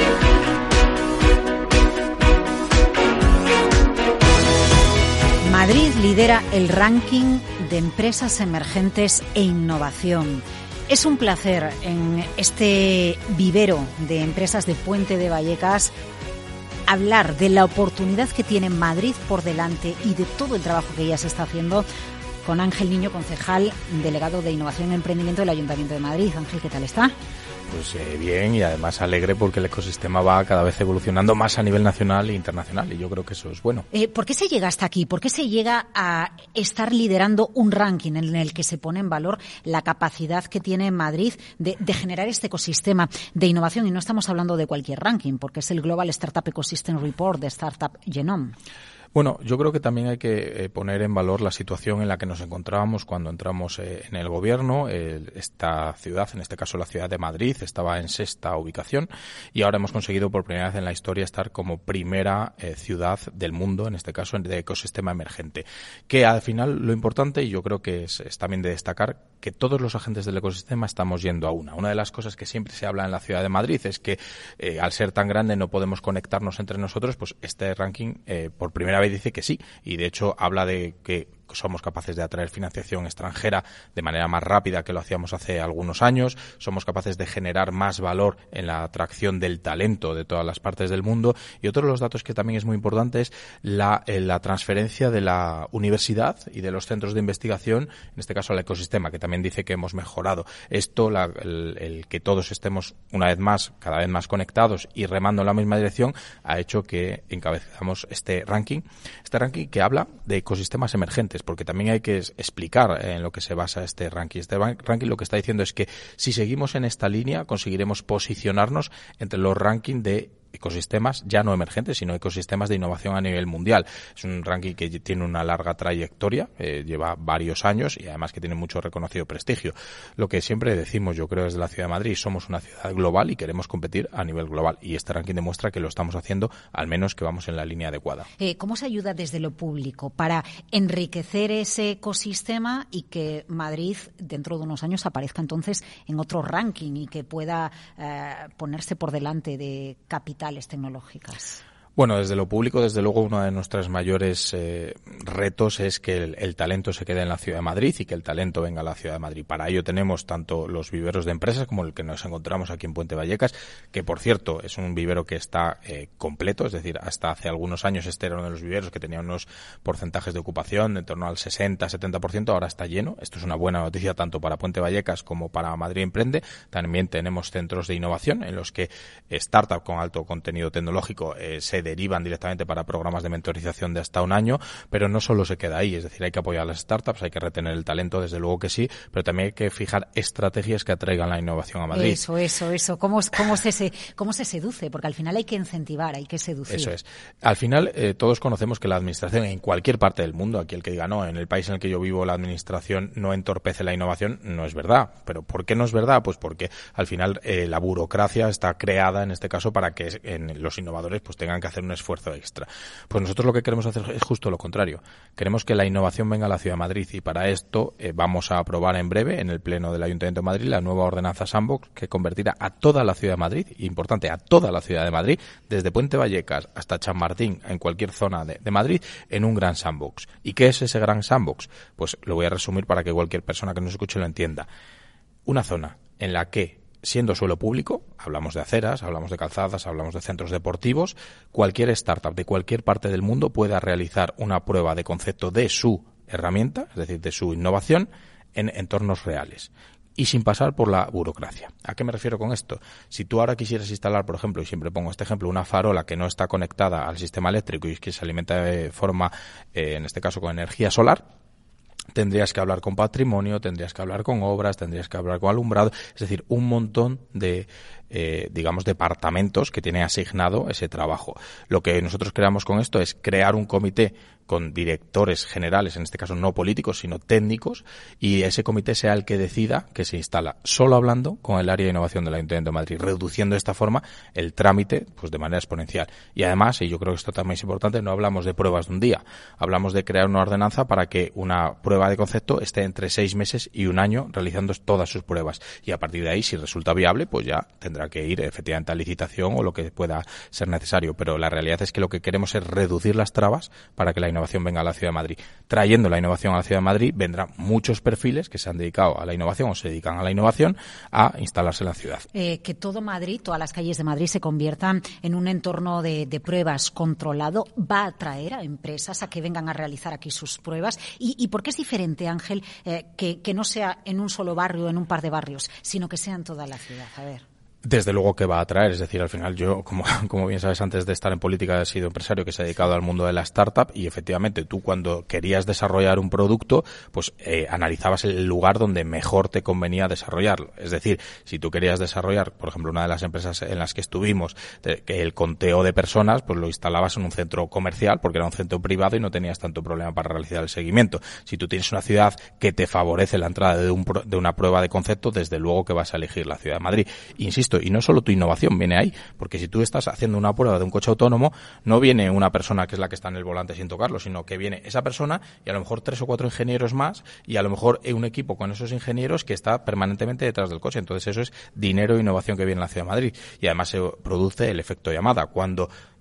Madrid lidera el ranking de empresas emergentes e innovación. Es un placer en este vivero de empresas de Puente de Vallecas hablar de la oportunidad que tiene Madrid por delante y de todo el trabajo que ya se está haciendo con Ángel Niño, concejal, delegado de Innovación y Emprendimiento del Ayuntamiento de Madrid. Ángel, ¿qué tal está? Pues bien, y además alegre porque el ecosistema va cada vez evolucionando más a nivel nacional e internacional, y yo creo que eso es bueno. ¿Por qué se llega hasta aquí? ¿Por qué se llega a estar liderando un ranking en el que se pone en valor la capacidad que tiene Madrid de generar este ecosistema de innovación? Y no estamos hablando de cualquier ranking, porque es el Global Startup Ecosystem Report de Startup Genome. Bueno, yo creo que también hay que poner en valor la situación en la que nos encontrábamos cuando entramos en el gobierno. Esta ciudad, en este caso la ciudad de Madrid, estaba en 6ª ubicación y ahora hemos conseguido por primera vez en la historia estar como primera ciudad del mundo, en este caso de ecosistema emergente. Que al final lo importante, y yo creo que es también de destacar, que todos los agentes del ecosistema estamos yendo a una. Una de las cosas que siempre se habla en la ciudad de Madrid es que al ser tan grande no podemos conectarnos entre nosotros, pues este ranking por primera vez dice que sí, y de hecho habla de que somos capaces de atraer financiación extranjera de manera más rápida que lo hacíamos hace algunos años, somos capaces de generar más valor en la atracción del talento de todas las partes del mundo. Y otro de los datos que también es muy importante es la transferencia de la universidad y de los centros de investigación, en este caso al ecosistema, que también dice que hemos mejorado. Esto, el que todos estemos una vez más, cada vez más conectados y remando en la misma dirección, ha hecho que encabezamos este ranking que habla de ecosistemas emergentes, porque también hay que explicar en lo que se basa este ranking. Este ranking lo que está diciendo es que si seguimos en esta línea conseguiremos posicionarnos entre los rankings de ecosistemas ya no emergentes, sino ecosistemas de innovación a nivel mundial. Es un ranking que tiene una larga trayectoria, lleva varios años y además que tiene mucho reconocido prestigio. Lo que siempre decimos, yo creo, desde la Ciudad de Madrid, somos una ciudad global y queremos competir a nivel global, y este ranking demuestra que lo estamos haciendo, al menos que vamos en la línea adecuada. ¿Cómo se ayuda desde lo público para enriquecer ese ecosistema y que Madrid dentro de unos años aparezca entonces en otro ranking y que pueda ponerse por delante de capitales tecnológicas? Bueno, desde lo público, desde luego, uno de nuestros mayores retos es que el talento se quede en la Ciudad de Madrid y que el talento venga a la Ciudad de Madrid. Para ello tenemos tanto los viveros de empresas como el que nos encontramos aquí en Puente Vallecas, que por cierto es un vivero que está completo, es decir, hasta hace algunos años este era uno de los viveros que tenía unos porcentajes de ocupación en torno al 60-70%, ahora está lleno. Esto es una buena noticia tanto para Puente Vallecas como para Madrid Emprende. También tenemos centros de innovación en los que startups con alto contenido tecnológico se derivan directamente para programas de mentorización de hasta un año, pero no solo se queda ahí, es decir, hay que apoyar a las startups, hay que retener el talento, desde luego que sí, pero también hay que fijar estrategias que atraigan la innovación a Madrid. Eso. ¿Cómo se seduce? Porque al final hay que incentivar, hay que seducir. Eso es. Al final, todos conocemos que la administración en cualquier parte del mundo, aquí el que diga no, en el país en el que yo vivo la administración no entorpece la innovación, no es verdad. ¿Pero por qué no es verdad? Pues porque al final la burocracia está creada, en este caso, para que los innovadores pues tengan que hacer un esfuerzo extra. Pues nosotros lo que queremos hacer es justo lo contrario. Queremos que la innovación venga a la Ciudad de Madrid y para esto vamos a aprobar en breve en el Pleno del Ayuntamiento de Madrid la nueva ordenanza Sandbox que convertirá a toda la Ciudad de Madrid, importante, a toda la Ciudad de Madrid, desde Puente Vallecas hasta Chamartín, en cualquier zona de Madrid, en un gran sandbox. ¿Y qué es ese gran sandbox? Pues lo voy a resumir para que cualquier persona que nos escuche lo entienda. Una zona en la que, siendo suelo público, hablamos de aceras, hablamos de calzadas, hablamos de centros deportivos, cualquier startup de cualquier parte del mundo pueda realizar una prueba de concepto de su herramienta, es decir, de su innovación, en entornos reales y sin pasar por la burocracia. ¿A qué me refiero con esto? Si tú ahora quisieras instalar, por ejemplo, y siempre pongo este ejemplo, una farola que no está conectada al sistema eléctrico y que se alimenta de forma, en este caso con energía solar, tendrías que hablar con patrimonio, tendrías que hablar con obras, tendrías que hablar con alumbrado, es decir, un montón de departamentos que tiene asignado ese trabajo. Lo que nosotros creamos con esto es crear un comité con directores generales, en este caso no políticos, sino técnicos, y ese comité sea el que decida que se instala, solo hablando con el área de innovación del Ayuntamiento de Madrid, reduciendo de esta forma el trámite pues de manera exponencial. Y además, y yo creo que esto también es importante, no hablamos de pruebas de un día, hablamos de crear una ordenanza para que una prueba de concepto esté entre 6 meses y 1 año realizando todas sus pruebas. Y a partir de ahí, si resulta viable, pues ya tendrá que ir efectivamente a licitación o lo que pueda ser necesario. Pero la realidad es que lo que queremos es reducir las trabas para que la innovación venga a la Ciudad de Madrid. Trayendo la innovación a la Ciudad de Madrid vendrán muchos perfiles que se han dedicado a la innovación o se dedican a la innovación a instalarse en la ciudad. Que todo Madrid, todas las calles de Madrid se conviertan en un entorno de pruebas controlado, va a atraer a empresas a que vengan a realizar aquí sus pruebas. ¿Y por qué es diferente, Ángel, que no sea en un solo barrio, en un par de barrios, sino que sea en toda la ciudad? A ver. Desde luego que va a atraer, es decir, al final yo, como bien sabes, antes de estar en política he sido empresario que se ha dedicado al mundo de la startup y efectivamente tú cuando querías desarrollar un producto, pues analizabas el lugar donde mejor te convenía desarrollarlo. Es decir, si tú querías desarrollar, por ejemplo, una de las empresas en las que estuvimos, que el conteo de personas, pues lo instalabas en un centro comercial porque era un centro privado y no tenías tanto problema para realizar el seguimiento. Si tú tienes una ciudad que te favorece la entrada de una prueba de concepto, desde luego que vas a elegir la Ciudad de Madrid. Insisto, y no solo tu innovación viene ahí, porque si tú estás haciendo una prueba de un coche autónomo, no viene una persona que es la que está en el volante sin tocarlo, sino que viene esa persona y a lo mejor 3 o 4 ingenieros más y a lo mejor un equipo con esos ingenieros que está permanentemente detrás del coche. Entonces eso es dinero e innovación que viene en la Ciudad de Madrid y además se produce el efecto llamada. Cuando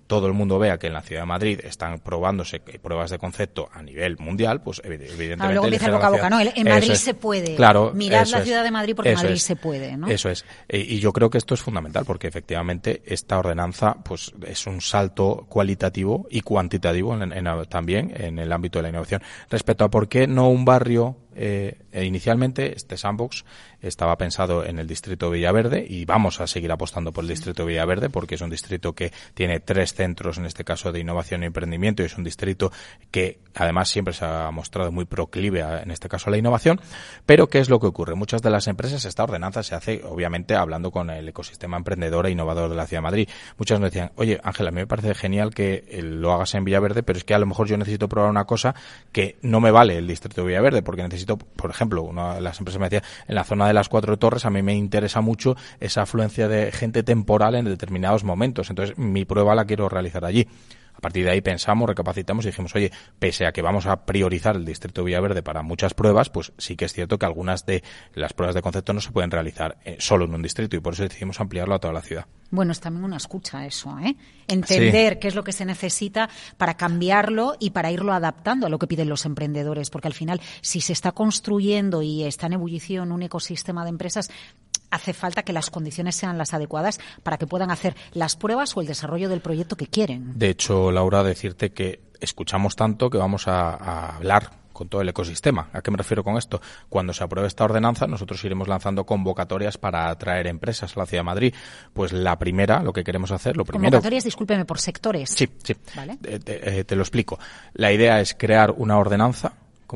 todo el mundo vea que en la Ciudad de Madrid están probándose pruebas de concepto a nivel mundial, pues evidentemente... luego empieza el boca a boca, ¿no? En Madrid se puede. Claro, mirad la Ciudad de Madrid porque en Madrid se puede, ¿no? Eso es. Y yo creo que esto es fundamental porque efectivamente esta ordenanza pues es un salto cualitativo y cuantitativo también en el ámbito de la innovación. Respecto a por qué no un barrio... inicialmente este sandbox estaba pensado en el distrito Villaverde y vamos a seguir apostando por el distrito Villaverde porque es un distrito que tiene 3 centros, en este caso de innovación y emprendimiento, y es un distrito que además siempre se ha mostrado muy proclive en este caso a la innovación. Pero ¿qué es lo que ocurre? Muchas de las empresas, esta ordenanza se hace obviamente hablando con el ecosistema emprendedor e innovador de la Ciudad de Madrid. Muchas me decían, oye Ángel, a mí me parece genial que lo hagas en Villaverde, pero es que a lo mejor yo necesito probar una cosa que no me vale el distrito Villaverde porque necesito, por ejemplo, una de las empresas me decía, en la zona de las 4 Torres a mí me interesa mucho esa afluencia de gente temporal en determinados momentos, entonces mi prueba la quiero realizar allí. A partir de ahí pensamos, recapacitamos y dijimos, oye, pese a que vamos a priorizar el distrito Villaverde para muchas pruebas, pues sí que es cierto que algunas de las pruebas de concepto no se pueden realizar solo en un distrito y por eso decidimos ampliarlo a toda la ciudad. Bueno, es también una escucha eso, ¿eh? Entender qué es lo que se necesita para cambiarlo y para irlo adaptando a lo que piden los emprendedores, porque al final, si se está construyendo y está en ebullición un ecosistema de empresas, hace falta que las condiciones sean las adecuadas para que puedan hacer las pruebas o el desarrollo del proyecto que quieren. De hecho, Laura, decirte que escuchamos tanto que vamos a hablar con todo el ecosistema. ¿A qué me refiero con esto? Cuando se apruebe esta ordenanza, nosotros iremos lanzando convocatorias para atraer empresas a la Ciudad de Madrid. Pues la primera, lo que queremos hacer, Convocatorias, discúlpeme, por sectores. Sí. ¿Vale? Te lo explico. La idea es crear una ordenanza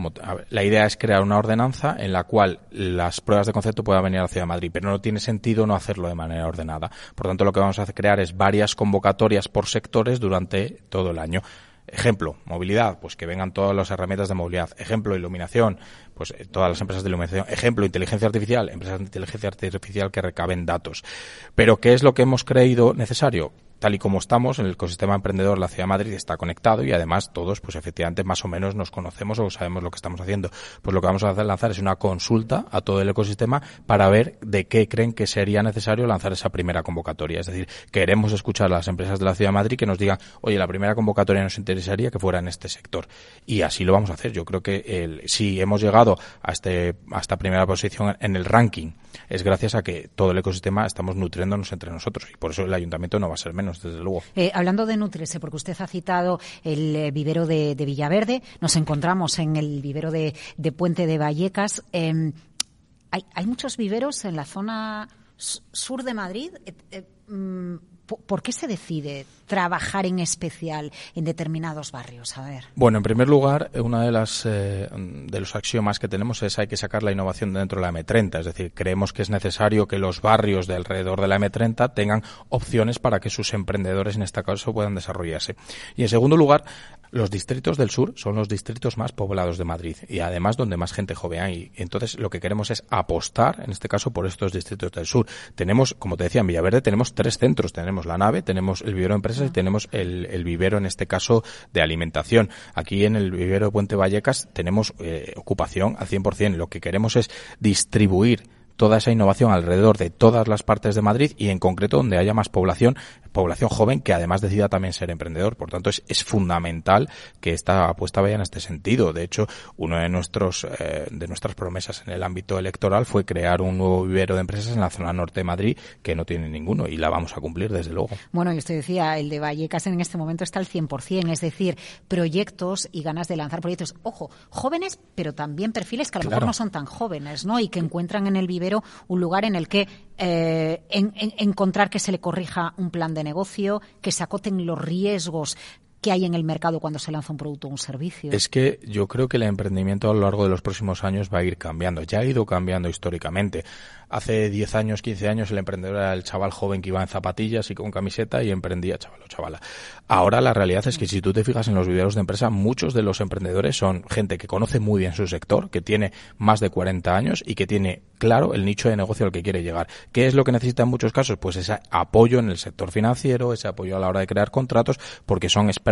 en la cual las pruebas de concepto puedan venir a la Ciudad de Madrid, pero no tiene sentido no hacerlo de manera ordenada. Por tanto, lo que vamos a crear es varias convocatorias por sectores durante todo el año. Ejemplo, movilidad, pues que vengan todas las herramientas de movilidad. Ejemplo, iluminación, pues todas las empresas de iluminación. Ejemplo, inteligencia artificial, empresas de inteligencia artificial que recaben datos. Pero ¿qué es lo que hemos creído necesario? Tal y como estamos, en el ecosistema emprendedor, la Ciudad de Madrid está conectado y además todos, pues efectivamente, más o menos nos conocemos o sabemos lo que estamos haciendo. Pues lo que vamos a lanzar es una consulta a todo el ecosistema para ver de qué creen que sería necesario lanzar esa primera convocatoria. Es decir, queremos escuchar a las empresas de la Ciudad de Madrid que nos digan, oye, la primera convocatoria nos interesaría que fuera en este sector. Y así lo vamos a hacer. Yo creo que si hemos llegado a esta primera posición en el ranking, es gracias a que todo el ecosistema estamos nutriéndonos entre nosotros. Y por eso el ayuntamiento no va a ser menos, desde luego. Hablando de nutrirse, porque usted ha citado el vivero de Villaverde, nos encontramos en el vivero de Puente de Vallecas. Hay muchos viveros en la zona sur de Madrid. ¿Por qué se decide trabajar en especial en determinados barrios? A ver. Bueno, en primer lugar, una de los axiomas que tenemos es hay que sacar la innovación dentro de la M30. Es decir, creemos que es necesario que los barrios de alrededor de la M30 tengan opciones para que sus emprendedores, en este caso, puedan desarrollarse. Y en segundo lugar, los distritos del sur son los distritos más poblados de Madrid y además donde más gente joven hay. Entonces, lo que queremos es apostar, en este caso, por estos distritos del sur. Tenemos, como te decía, en Villaverde tenemos 3 centros. Tenemos la nave, tenemos el vivero de empresas y tenemos el vivero, en este caso, de alimentación. Aquí en el vivero de Puente Vallecas tenemos ocupación al 100%. Lo que queremos es distribuir toda esa innovación alrededor de todas las partes de Madrid y en concreto donde haya más población joven que además decida también ser emprendedor. Por tanto, es fundamental que esta apuesta vaya en este sentido. De hecho, uno de nuestras promesas en el ámbito electoral fue crear un nuevo vivero de empresas en la zona norte de Madrid que no tiene ninguno y la vamos a cumplir, desde luego. Bueno, y usted decía, el de Vallecas en este momento está al 100%, es decir, proyectos y ganas de lanzar proyectos. Ojo, jóvenes, pero también perfiles que a lo mejor no son tan jóvenes, ¿no? Y que encuentran en el vivero un lugar en el que encontrar que se le corrija un plan de negocio, que se acoten los riesgos que hay en el mercado cuando se lanza un producto o un servicio. Es que yo creo que el emprendimiento a lo largo de los próximos años va a ir cambiando. Ya ha ido cambiando históricamente. Hace 10 años, 15 años, el emprendedor era el chaval joven que iba en zapatillas y con camiseta y emprendía, chaval o chavala. Ahora la realidad es que si tú te fijas en los viveros de empresa, muchos de los emprendedores son gente que conoce muy bien su sector, que tiene más de 40 años y que tiene claro el nicho de negocio al que quiere llegar. ¿Qué es lo que necesita en muchos casos? Pues ese apoyo en el sector financiero, ese apoyo a la hora de crear contratos, porque son expertos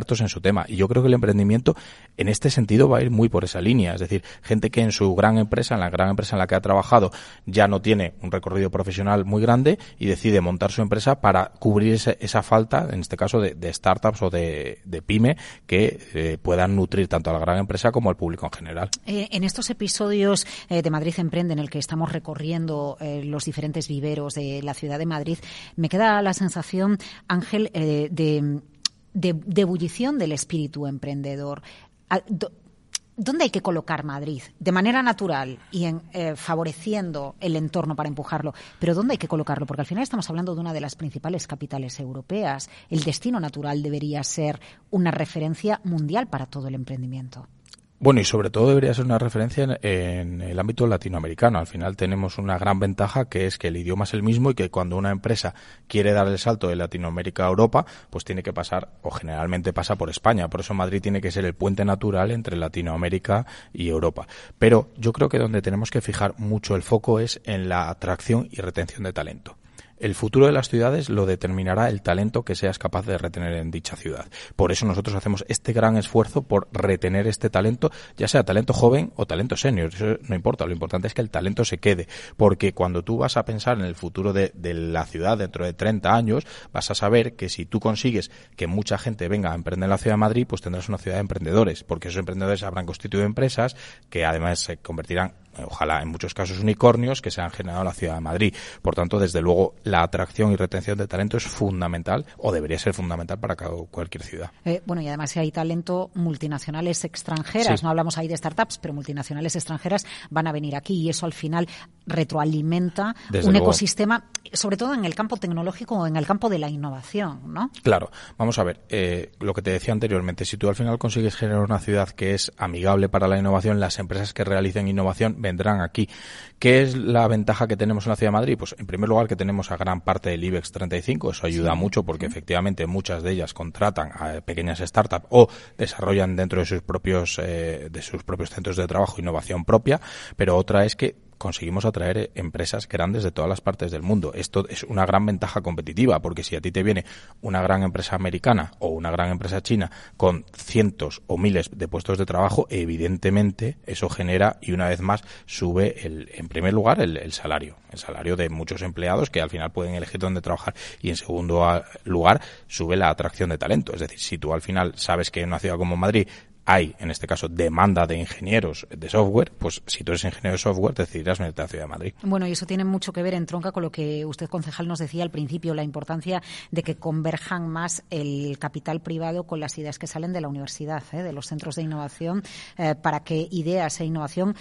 expertos en su tema. Y yo creo que el emprendimiento en este sentido va a ir muy por esa línea. Es decir, gente que en su gran empresa, en la gran empresa en la que ha trabajado, ya no tiene un recorrido profesional muy grande y decide montar su empresa para cubrir esa falta, en este caso de startups o de pyme, que puedan nutrir tanto a la gran empresa como al público en general. En estos episodios de Madrid Emprende, en el que estamos recorriendo los diferentes viveros de la ciudad de Madrid, me queda la sensación, Ángel, de ebullición del espíritu emprendedor. ¿Dónde hay que colocar Madrid? De manera natural y favoreciendo el entorno para empujarlo. Pero ¿dónde hay que colocarlo? Porque al final estamos hablando de una de las principales capitales europeas. El destino natural debería ser una referencia mundial para todo el emprendimiento. Bueno, y sobre todo debería ser una referencia en el ámbito latinoamericano. Al final tenemos una gran ventaja, que es que el idioma es el mismo y que cuando una empresa quiere dar el salto de Latinoamérica a Europa, pues tiene que pasar, o generalmente pasa por España. Por eso Madrid tiene que ser el puente natural entre Latinoamérica y Europa. Pero yo creo que donde tenemos que fijar mucho el foco es en la atracción y retención de talento. El futuro de las ciudades lo determinará el talento que seas capaz de retener en dicha ciudad. Por eso nosotros hacemos este gran esfuerzo por retener este talento, ya sea talento joven o talento senior. Eso no importa, lo importante es que el talento se quede. Porque cuando tú vas a pensar en el futuro de la ciudad dentro de 30 años, vas a saber que si tú consigues que mucha gente venga a emprender en la ciudad de Madrid, pues tendrás una ciudad de emprendedores. Porque esos emprendedores habrán constituido empresas que además se convertirán, ojalá en muchos casos, unicornios que se han generado en la ciudad de Madrid. Por tanto, desde luego, la atracción y retención de talento es fundamental, o debería ser fundamental para cualquier ciudad. Bueno, y además si hay talento, multinacionales extranjeras, sí. No hablamos ahí de startups, pero multinacionales extranjeras van a venir aquí y eso al final retroalimenta desde un luego. Ecosistema, sobre todo en el campo tecnológico o en el campo de la innovación, ¿no? Claro. Vamos a ver, lo que te decía anteriormente, si tú al final consigues generar una ciudad que es amigable para la innovación, las empresas que realicen innovación vendrán aquí. ¿Qué es la ventaja que tenemos en la ciudad de Madrid? Pues en primer lugar que tenemos a gran parte del IBEX 35, eso ayuda mucho porque efectivamente muchas de ellas contratan a pequeñas startups o desarrollan dentro de sus propios centros de trabajo innovación propia, pero otra es que conseguimos atraer empresas grandes de todas las partes del mundo. Esto es una gran ventaja competitiva, porque si a ti te viene una gran empresa americana o una gran empresa china con cientos o miles de puestos de trabajo, evidentemente eso genera y una vez más sube en primer lugar el salario de muchos empleados que al final pueden elegir dónde trabajar, y en segundo lugar sube la atracción de talento. Es decir, si tú al final sabes que en una ciudad como Madrid hay, en este caso, demanda de ingenieros de software, pues si tú eres ingeniero de software decidirás venirte a la ciudad de Madrid. Bueno, y eso tiene mucho que ver, entronca con lo que usted, concejal, nos decía al principio, la importancia de que converjan más el capital privado con las ideas que salen de la universidad, de los centros de innovación, para que ideas e innovación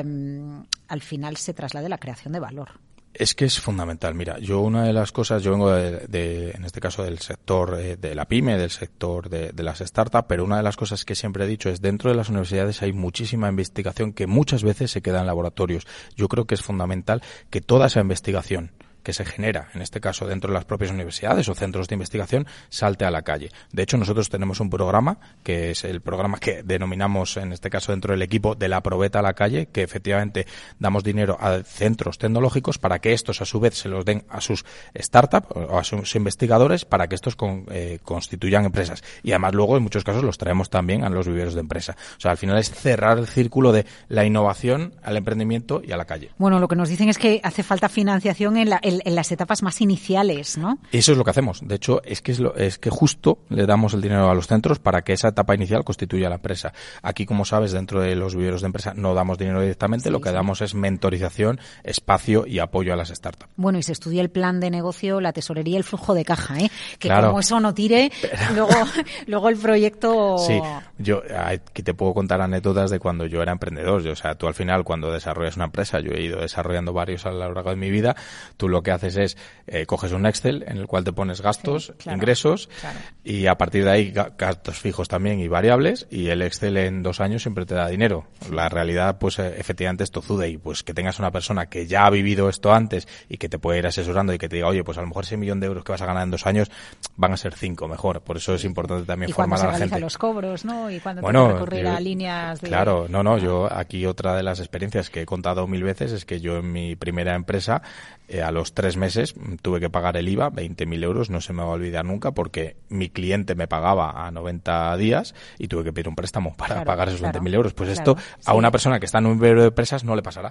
al final se traslade a la creación de valor. Es que es fundamental. Mira, yo una de las cosas, yo vengo en este caso del sector de la pyme, del sector de las startups, pero una de las cosas que siempre he dicho es dentro de las universidades hay muchísima investigación que muchas veces se queda en laboratorios. Yo creo que es fundamental que toda esa investigación que se genera, en este caso dentro de las propias universidades o centros de investigación, salte a la calle. De hecho, nosotros tenemos un programa, que es el programa que denominamos, en este caso dentro del equipo, de la probeta a la calle, que efectivamente damos dinero a centros tecnológicos para que estos a su vez se los den a sus startups o a sus investigadores para que estos constituyan empresas. Y además luego en muchos casos los traemos también a los viveros de empresa. O sea, al final es cerrar el círculo de la innovación al emprendimiento y a la calle. Bueno, lo que nos dicen es que hace falta financiación en las etapas más iniciales, ¿no? Eso es lo que hacemos. De hecho, es que justo le damos el dinero a los centros para que esa etapa inicial constituya la empresa. Aquí, como sabes, dentro de los viveros de empresa no damos dinero directamente, lo que damos es mentorización, espacio y apoyo a las startups. Bueno, y se estudia el plan de negocio, la tesorería y el flujo de caja, que claro. Como eso no tire, luego el proyecto... Sí, yo aquí te puedo contar anécdotas de cuando yo era emprendedor. O sea, tú al final, cuando desarrollas una empresa, yo he ido desarrollando varios a lo largo de mi vida, tú lo que haces es coges un Excel en el cual te pones gastos, ingresos, y a partir de ahí gastos fijos también y variables, y el Excel en 2 años siempre te da dinero. La realidad, pues efectivamente es tozuda, y pues que tengas una persona que ya ha vivido esto antes y que te puede ir asesorando y que te diga, oye, pues a lo mejor ese 1 millón de euros que vas a ganar en 2 años van a ser 5 mejor. Por eso es importante también formar a la gente. Y cuando se realizan los cobros, ¿no? Y cuando te recurrir a líneas de... Claro, yo aquí otra de las experiencias que he contado 1000 veces es que yo en mi primera empresa, a los los 3 meses tuve que pagar el IVA, 20.000 euros, no se me va a olvidar nunca, porque mi cliente me pagaba a 90 días y tuve que pedir un préstamo para pagar esos 20.000 euros. Pues esto a una persona que está en un vivero de empresas no le pasará.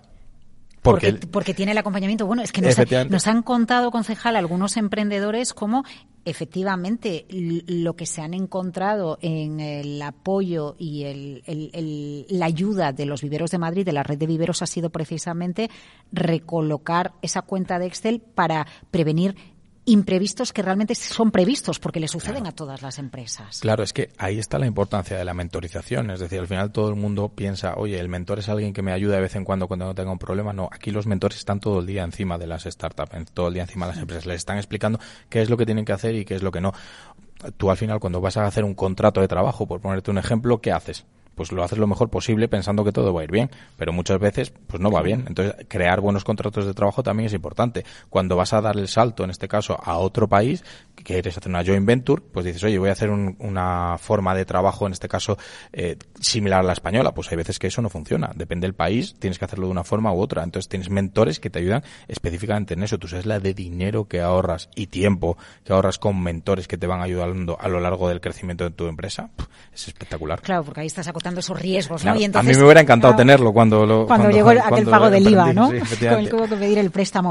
Porque tiene el acompañamiento. Bueno, es que nos han contado, concejal, algunos emprendedores cómo efectivamente lo que se han encontrado en el apoyo y la ayuda de los viveros de Madrid, de la red de viveros, ha sido precisamente recolocar esa cuenta de Excel para prevenir imprevistos que realmente son previstos porque le suceden a todas las empresas. Claro, es que ahí está la importancia de la mentorización. Es decir, al final todo el mundo piensa, oye, el mentor es alguien que me ayuda de vez en cuando no tenga un problema. No, aquí los mentores están todo el día encima de las startups, todo el día encima de las empresas. Les están explicando qué es lo que tienen que hacer y qué es lo que no. Tú al final, cuando vas a hacer un contrato de trabajo, por ponerte un ejemplo, ¿qué haces? Pues lo haces lo mejor posible pensando que todo va a ir bien, pero muchas veces pues no va bien. Entonces, crear buenos contratos de trabajo también es importante. Cuando vas a dar el salto, en este caso, a otro país, que quieres hacer una joint venture, pues dices, oye, voy a hacer una forma de trabajo, en este caso, similar a la española. Pues hay veces que eso no funciona. Depende del país, tienes que hacerlo de una forma u otra. Entonces, tienes mentores que te ayudan específicamente en eso. Tú sabes la de dinero que ahorras y tiempo que ahorras con mentores que te van ayudando a lo largo del crecimiento de tu empresa. Es espectacular. Claro, porque ahí estás acotando esos riesgos, claro, ¿no? Y entonces, a mí me hubiera encantado tenerlo cuando llegó aquel pago del IVA, ¿no? Sí, con el que hubo que pedir el préstamo.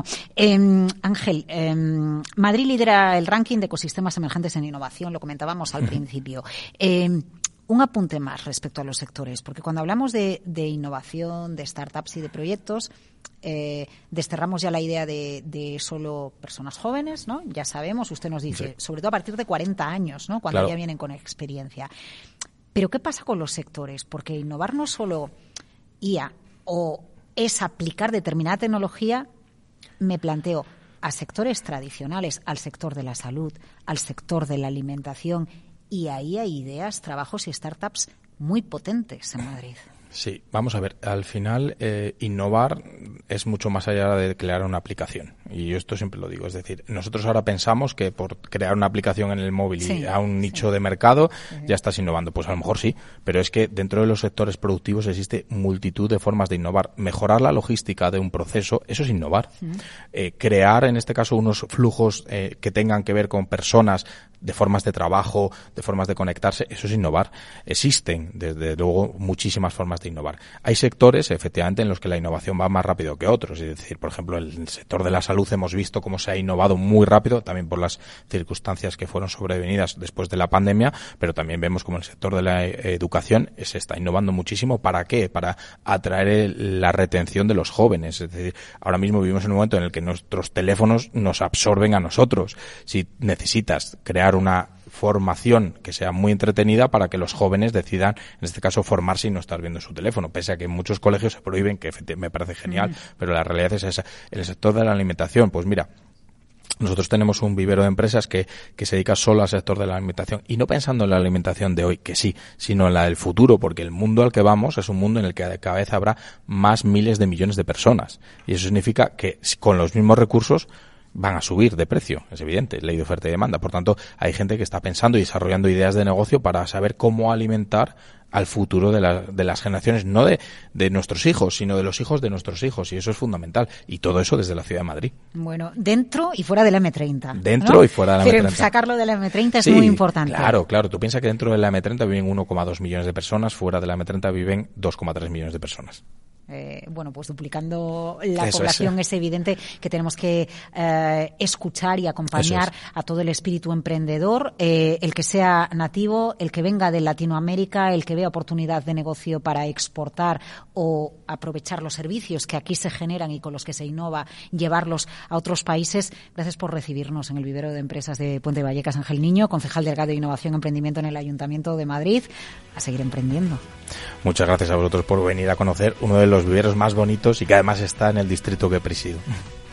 Ángel, Madrid lidera el ranking de ecosistemas emergentes en innovación, lo comentábamos al principio. Un apunte más respecto a los sectores, porque cuando hablamos de innovación, de startups y de proyectos, desterramos ya la idea de solo personas jóvenes, ¿no? Ya sabemos, usted nos dice, sobre todo a partir de 40 años, ¿no? Cuando ya vienen con experiencia. Pero ¿qué pasa con los sectores? Porque innovar no es solo IA o es aplicar determinada tecnología, me planteo, a sectores tradicionales, al sector de la salud, al sector de la alimentación, y ahí hay ideas, trabajos y startups muy potentes en Madrid. Sí, vamos a ver, al final innovar es mucho más allá de crear una aplicación, y yo esto siempre lo digo, es decir, nosotros ahora pensamos que por crear una aplicación en el móvil y a un nicho de mercado ya estás innovando. Pues a lo mejor sí, pero es que dentro de los sectores productivos existe multitud de formas de innovar. Mejorar la logística de un proceso, eso es innovar. Crear, en este caso, unos flujos que tengan que ver con personas, de formas de trabajo, de formas de conectarse, eso es innovar. Existen, desde luego, muchísimas formas de innovar. Hay sectores, efectivamente, en los que la innovación va más rápido que otros. Es decir, por ejemplo, el sector de la salud hemos visto cómo se ha innovado muy rápido, también por las circunstancias que fueron sobrevenidas después de la pandemia, pero también vemos como el sector de la educación se está innovando muchísimo. ¿Para qué? Para atraer la retención de los jóvenes. Es decir, ahora mismo vivimos en un momento en el que nuestros teléfonos nos absorben a nosotros. Si necesitas crear una formación que sea muy entretenida para que los jóvenes decidan, en este caso, formarse y no estar viendo su teléfono, pese a que en muchos colegios se prohíben, que me parece genial, pero la realidad es esa. En el sector de la alimentación, pues mira, nosotros tenemos un vivero de empresas que se dedica solo al sector de la alimentación, y no pensando en la alimentación de hoy, que sí, sino en la del futuro, porque el mundo al que vamos es un mundo en el que cada vez habrá más miles de millones de personas, y eso significa que con los mismos recursos van a subir de precio, es evidente, ley de oferta y demanda. Por tanto, hay gente que está pensando y desarrollando ideas de negocio para saber cómo alimentar al futuro de las generaciones, no de nuestros hijos, sino de los hijos de nuestros hijos, y eso es fundamental. Y todo eso desde la ciudad de Madrid. Bueno, dentro y fuera de la M30. Dentro, ¿no? Y fuera de la M30. Pero sacarlo de la M30 es muy importante. Claro. Tú piensas que dentro de la M30 viven 1,2 millones de personas, fuera de la M30 viven 2,3 millones de personas. Bueno, pues duplicando la población es evidente que tenemos que escuchar y acompañar a todo el espíritu emprendedor, el que sea nativo, el que venga de Latinoamérica, el que vea oportunidad de negocio para exportar o aprovechar los servicios que aquí se generan y con los que se innova, llevarlos a otros países. Gracias por recibirnos en el vivero de empresas de Puente de Vallecas. Ángel Niño, concejal delegado de Innovación y Emprendimiento en el Ayuntamiento de Madrid. A seguir emprendiendo. Muchas gracias a vosotros por venir a conocer uno de los viveros más bonitos y que además está en el distrito que presido.